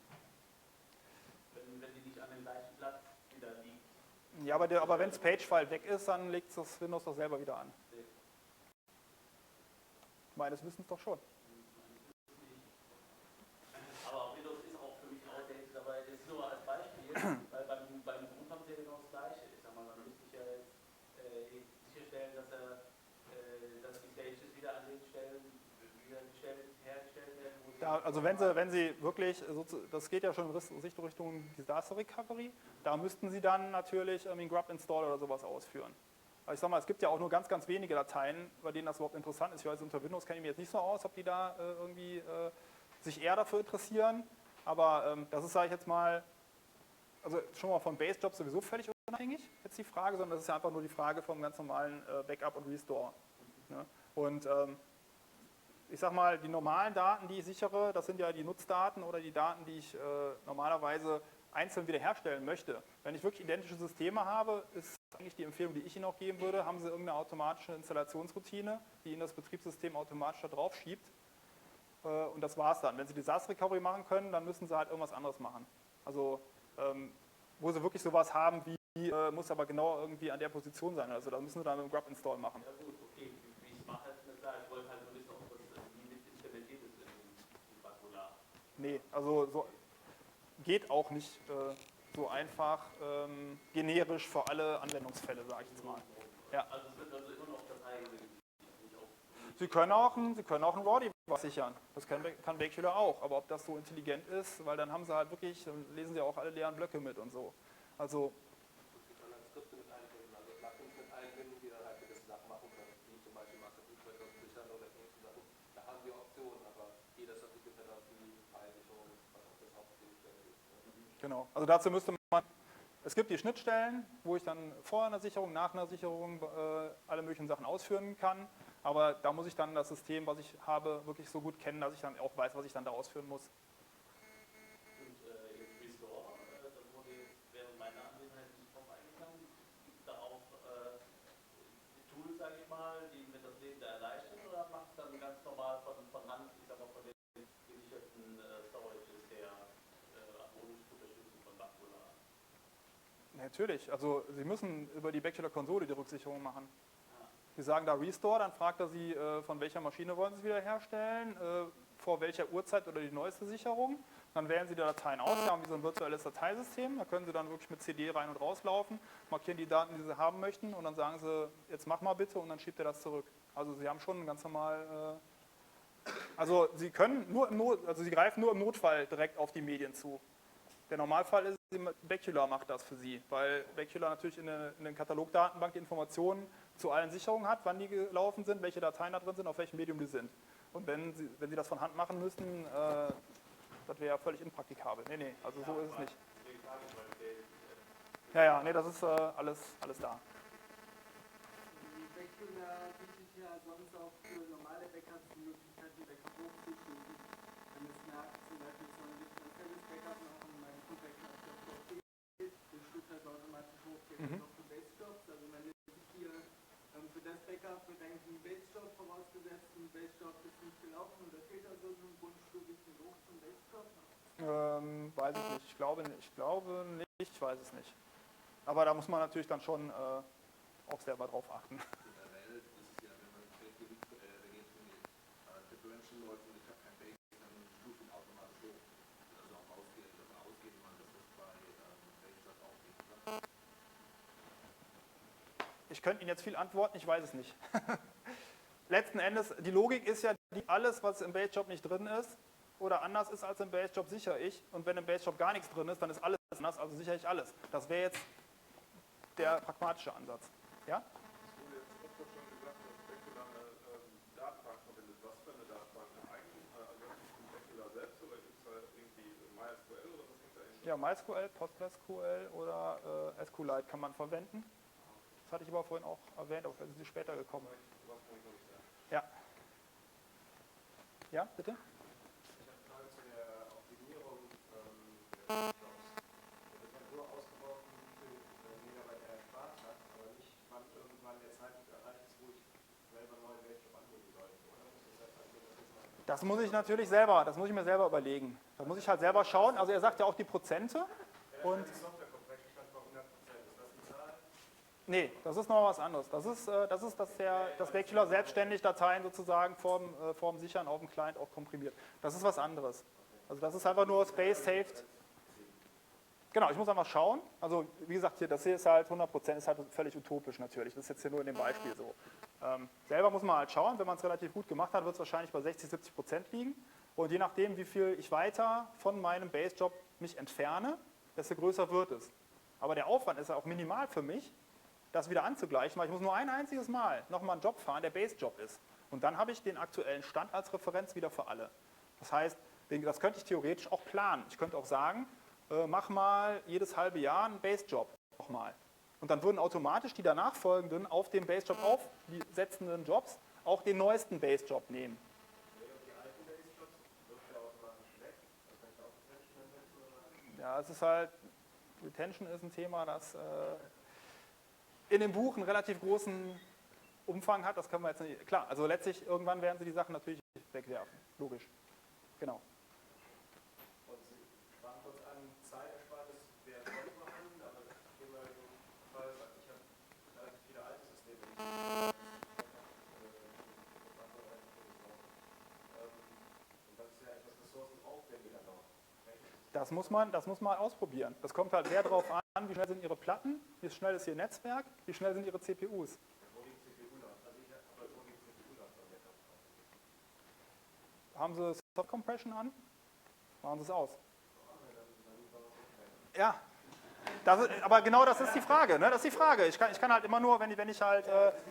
Wenn die nicht an dem gleichen Platz wieder liegt. Ja, aber wenn das Pagefile weg ist, dann legt das Windows doch selber wieder an. Nee. Meines Wissens doch schon. Aber Windows ist auch für mich outdated, aber das ist nur als Beispiel, weil beim Boot haben sie ja genau das Gleiche. Ich sag mal, dann müsste ich ja jetzt Also wenn Sie wirklich, das geht ja schon in Richtung Disaster Recovery, da müssten Sie dann natürlich irgendwie grub install oder sowas ausführen. Aber ich sag mal, es gibt ja auch nur ganz, ganz wenige Dateien, bei denen das überhaupt interessant ist. Ich weiß, unter Windows kenne ich mich jetzt nicht so aus, ob die da irgendwie sich eher dafür interessieren. Aber das ist, sage ich jetzt mal, also schon mal von Base-Jobs sowieso völlig unabhängig, jetzt die Frage, sondern das ist ja einfach nur die Frage vom ganz normalen Backup und Restore. Ne? Und ich sag mal, die normalen Daten, die ich sichere, das sind ja die Nutzdaten oder die Daten, die ich normalerweise einzeln wiederherstellen möchte. Wenn ich wirklich identische Systeme habe, ist eigentlich die Empfehlung, die ich Ihnen auch geben würde, haben Sie irgendeine automatische Installationsroutine, die Ihnen das Betriebssystem automatisch da drauf schiebt. Und das war's dann. Wenn Sie Disaster Recovery machen können, dann müssen Sie halt irgendwas anderes machen. Also wo Sie wirklich sowas haben wie, muss aber genau irgendwie an der Position sein. Also da müssen Sie dann mit dem grub install machen. Ja gut, okay, wie ich es mache, ist nicht klar. Ich wollte halt nur wissen, ob das wie mit implementiert ist in Bacula. Nee, also so geht auch nicht so einfach generisch für alle Anwendungsfälle, sage ich jetzt mal. Ja. Also es wird also immer noch Dateien nicht auf. Sie können auch ein RAW-Device sichern. Das kann Bakula auch. Aber ob das so intelligent ist, weil dann haben Sie halt wirklich, dann lesen Sie auch alle leeren Blöcke mit und so. Also Sie können dann Skripte mit einbinden, also Plugins mit einbinden, die dann halt gewisse Sachen machen können, wie zum Beispiel Master-Boot-Backup sichern oder ähnliche Sachen. Da haben wir Optionen, aber jeder Certificate hat auch die File-Sicherung, was auch das Hauptziel ist. genau. Also dazu müsste man, es gibt die Schnittstellen, wo ich dann vor einer Sicherung, nach einer Sicherung alle möglichen Sachen ausführen kann. Aber da muss ich dann das System, was ich habe, wirklich so gut kennen, dass ich dann auch weiß, was ich dann da ausführen muss. Und jetzt Restore, da wurde jetzt während meiner Anwesenheit nicht drauf eingegangen. Gibt es da auch Tools, sage ich mal, die mir das Leben da erleichtern oder macht es dann ganz normal von Hand, ich sag mal von den gesicherten Storages her, ohne Unterstützung von Bacula? Natürlich, also Sie müssen über die Bacula-Konsole die Rücksicherung machen. Sie sagen da Restore, dann fragt er Sie, von welcher Maschine wollen Sie es wiederherstellen, vor welcher Uhrzeit oder die neueste Sicherung. Dann wählen Sie die Dateien aus, Sie haben wie so ein virtuelles Dateisystem, da können Sie dann wirklich mit CD rein und rauslaufen, markieren die Daten, die Sie haben möchten und dann sagen Sie, jetzt mach mal bitte und dann schiebt er das zurück. Also Sie haben schon ganz normal, also Sie können Sie greifen nur im Notfall direkt auf die Medien zu. Der Normalfall ist, Bacula macht das für Sie, weil Bacula natürlich in der Katalogdatenbank die Informationen zu allen Sicherungen hat, wann die gelaufen sind, welche Dateien da drin sind, auf welchem Medium die sind. Und wenn Sie das von Hand machen müssten, das wäre ja völlig impraktikabel. Nee, also so ist es nicht. Ja, nee, das ist alles da. Die Bacula bietet ja sonst auch für normale Backups die Möglichkeit, die Backup hochzuschieben. Wenn es merkt, zum Beispiel so ein differenzielles Backup machen, mein Backup der VP, das schiebt halt automatisch hoch, auch für Base-Jobs. Also wenn ich hier für das Backup wird eigentlich ein Base-Job vorausgesetzt, ein Base-Job ist nicht gelaufen oder fehlt da so ein Grundstufe hoch zum Base-Job? Weiß ich nicht. Ich glaube nicht, ich weiß es nicht. Aber da muss man natürlich dann schon auch selber drauf achten. Generell ist es ja, wenn man wenn jetzt Differential läuft und ich habe kein Base, dann stuft ihn automatisch hoch. Also auch davon ausgehen, dass das bei Base auch geht. Ich könnte Ihnen jetzt viel antworten, ich weiß es nicht. Letzten Endes, die Logik ist ja, alles, was im Base-Job nicht drin ist oder anders ist als im Base-Job, sichere ich. Und wenn im Base-Job gar nichts drin ist, dann ist alles anders, also sichere ich alles. Das wäre jetzt der pragmatische Ansatz. Ja? Es wurde jetzt öfter schon gesagt, dass Bacula eine Datenbank verwendet. Was für eine Datenbank? Also Bacula selbst oder gibt es da irgendwie MySQL oder was hängt da in? Ja, MySQL, PostgreSQL oder SQLite kann man verwenden. Das hatte ich aber vorhin auch erwähnt, aber vielleicht sind Sie später gekommen. Ja. Ja, bitte? Ich habe eine Frage zu der Optimierung der Jobs. Es wird nur ausgeworfen, wie viel Megabyte er erspart hat, aber nicht, wann irgendwann der Zeitpunkt erreicht ist, wo ich selber einen neuen Base-Job anlegen sollte. Oder muss das selbst anlegen? Das muss ich natürlich selber, das muss ich mir selber überlegen. Da muss ich halt selber schauen. Also er sagt ja auch die Prozente. Und Die Software kommt weg, stand bei 100%. Ist das die Zahl? nee, das ist noch was anderes. Das ist, dass Bacula selbstständig Dateien sozusagen vorm Sichern auf dem Client auch komprimiert. Das ist was anderes. Also das ist einfach nur Space-Saved. Genau, ich muss einfach schauen. Also wie gesagt, das hier ist halt 100%, ist halt völlig utopisch natürlich. Das ist jetzt hier nur in dem Beispiel so. Selber muss man halt schauen, wenn man es relativ gut gemacht hat, wird es wahrscheinlich bei 60-70% liegen. Und je nachdem, wie viel ich weiter von meinem Base-Job mich entferne, desto größer wird es. Aber der Aufwand ist ja auch minimal für mich, das wieder anzugleichen, weil ich muss nur ein einziges Mal nochmal einen Job fahren, der Base-Job ist. Und dann habe ich den aktuellen Stand als Referenz wieder für alle. Das heißt, das könnte ich theoretisch auch planen. Ich könnte auch sagen, mach mal jedes halbe Jahr einen Base-Job nochmal. Und dann würden automatisch die danach folgenden auf den Base-Job aufsetzenden Jobs auch den neuesten Base-Job nehmen. Ja, es ist halt, Retention ist ein Thema, das in dem Buch einen relativ großen Umfang hat. Das können wir jetzt nicht, klar, also letztlich irgendwann werden sie die Sachen natürlich wegwerfen, logisch. Genau. Und Sie sprachen kurz an, Zeitersparnis wäre toll vorhanden, aber das Thema Fall, ich habe relativ viele alte Systeme, die und das ist ja etwas ressourcenaufwendiger noch. Das muss man ausprobieren. Das kommt halt sehr darauf an, wie schnell sind Ihre Platten, wie schnell ist Ihr Netzwerk, wie schnell sind Ihre CPUs. Wo liegt CPU noch? Also ich habe aber wo liegt CPU noch von der Haben Sie Soft Compression an? Machen Sie es aus. Ja, aber genau das ist die Frage. Ne? Das ist die Frage. Ich kann halt immer nur, wenn ich halt,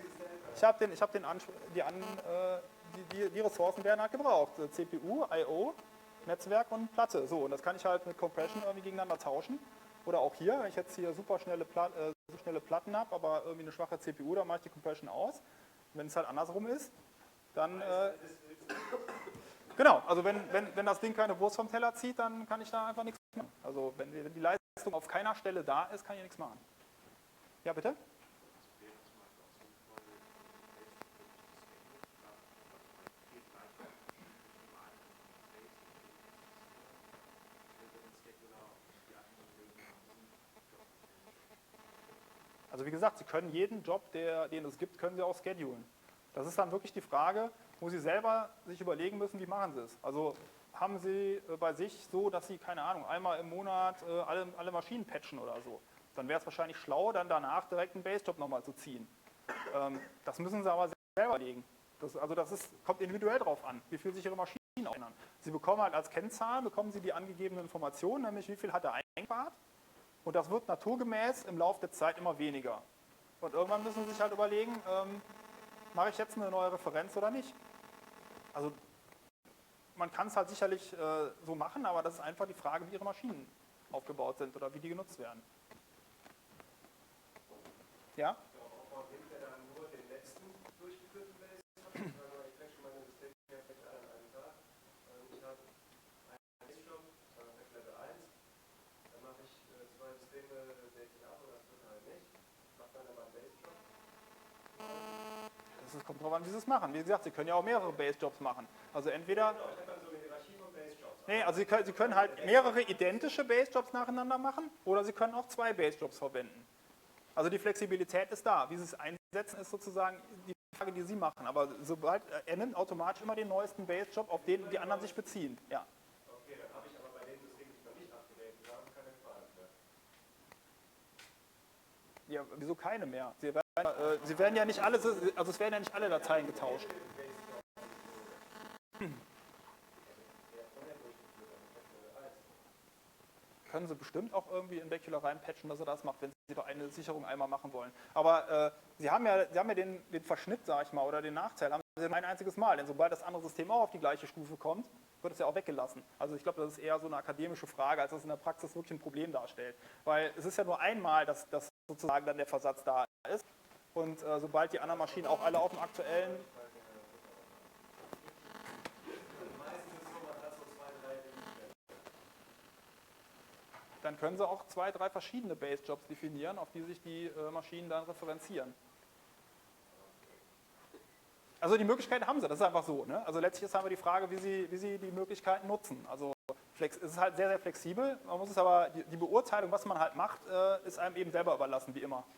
die Ressourcen werden halt gebraucht. CPU, I/O, Netzwerk und Platte. So, und das kann ich halt mit Compression irgendwie gegeneinander tauschen. Oder auch hier, wenn ich jetzt hier super schnelle Platten habe, aber irgendwie eine schwache CPU, dann mache ich die Compression aus. Wenn es halt andersrum ist, dann genau, also wenn das Ding keine Wurst vom Teller zieht, dann kann ich da einfach nichts machen. Also wenn die Leistung auf keiner Stelle da ist, kann ich nichts machen. Ja, bitte? Also wie gesagt, Sie können jeden Job, den es gibt, können Sie auch schedulen. Das ist dann wirklich die Frage, wo Sie selber sich überlegen müssen, wie machen Sie es. Also haben Sie bei sich so, dass Sie, keine Ahnung, einmal im Monat alle Maschinen patchen oder so. Dann wäre es wahrscheinlich schlau, dann danach direkt einen Base-Job nochmal zu ziehen. Das müssen Sie aber selber legen. Kommt individuell drauf an, wie viel sich Ihre Maschinen ändern. Sie bekommen halt als Kennzahl, bekommen Sie die angegebene Information, nämlich wie viel hat er eingespart. Und das wird naturgemäß im Laufe der Zeit immer weniger. Und irgendwann müssen Sie sich halt überlegen, mache ich jetzt eine neue Referenz oder nicht? Also man kann es halt sicherlich so machen, aber das ist einfach die Frage, wie Ihre Maschinen aufgebaut sind oder wie die genutzt werden. Ja? Der Aufbau nimmt ja dann nur den letzten durchgeführten Base. Ich denke schon mal ein System her, fängt an einem Tag. Ich habe einen Base-Job, Level 1. Dann mache ich zwei Systeme, decke ich ab oder das wird halt nicht. Mache dann aber einen Base-Job. Das kommt drauf an, wie Sie es machen. Wie gesagt, Sie können ja auch mehrere Base-Jobs machen. Also entweder... Genau, ich habe dann so eine Hierarchie von Base-Jobs. Nee, also Sie können halt mehrere identische Base-Jobs nacheinander machen oder Sie können auch zwei Base-Jobs verwenden. Also die Flexibilität ist da. Wie Sie es einsetzen, ist sozusagen die Frage, die Sie machen. Aber sobald er nimmt automatisch immer den neuesten Base-Job, auf den die anderen sich beziehen. Ja. Okay, dann habe ich aber bei den Systemen, die noch nicht abgedatet haben, keine Fragen mehr. Ja, wieso keine mehr? Sie werden ja nicht alle, also es werden ja nicht alle Dateien getauscht. Können Sie bestimmt auch irgendwie in Bacula reinpatchen, dass er das macht, wenn Sie eine Sicherung einmal machen wollen. Aber Sie haben ja den Verschnitt, sage ich mal, oder den Nachteil, haben Sie ein einziges Mal. Denn sobald das andere System auch auf die gleiche Stufe kommt, wird es ja auch weggelassen. Also ich glaube, das ist eher so eine akademische Frage, als dass es in der Praxis wirklich ein Problem darstellt. Weil es ist ja nur einmal, dass sozusagen dann der Versatz da ist. Und sobald die anderen Maschinen auch alle auf dem aktuellen... Dann können Sie auch 2, 3 verschiedene Base-Jobs definieren, auf die sich die Maschinen dann referenzieren. Also die Möglichkeiten haben Sie, das ist einfach so. Ne? Also letztlich ist aber die Frage, wie Sie die Möglichkeiten nutzen. Also es ist halt sehr, sehr flexibel. Man muss es aber, die Beurteilung, was man halt macht, ist einem eben selber überlassen, wie immer.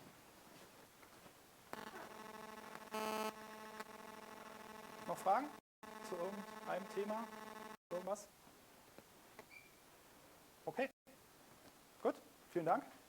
Noch Fragen zu irgendeinem Thema? Irgendwas? Okay. Gut, vielen Dank.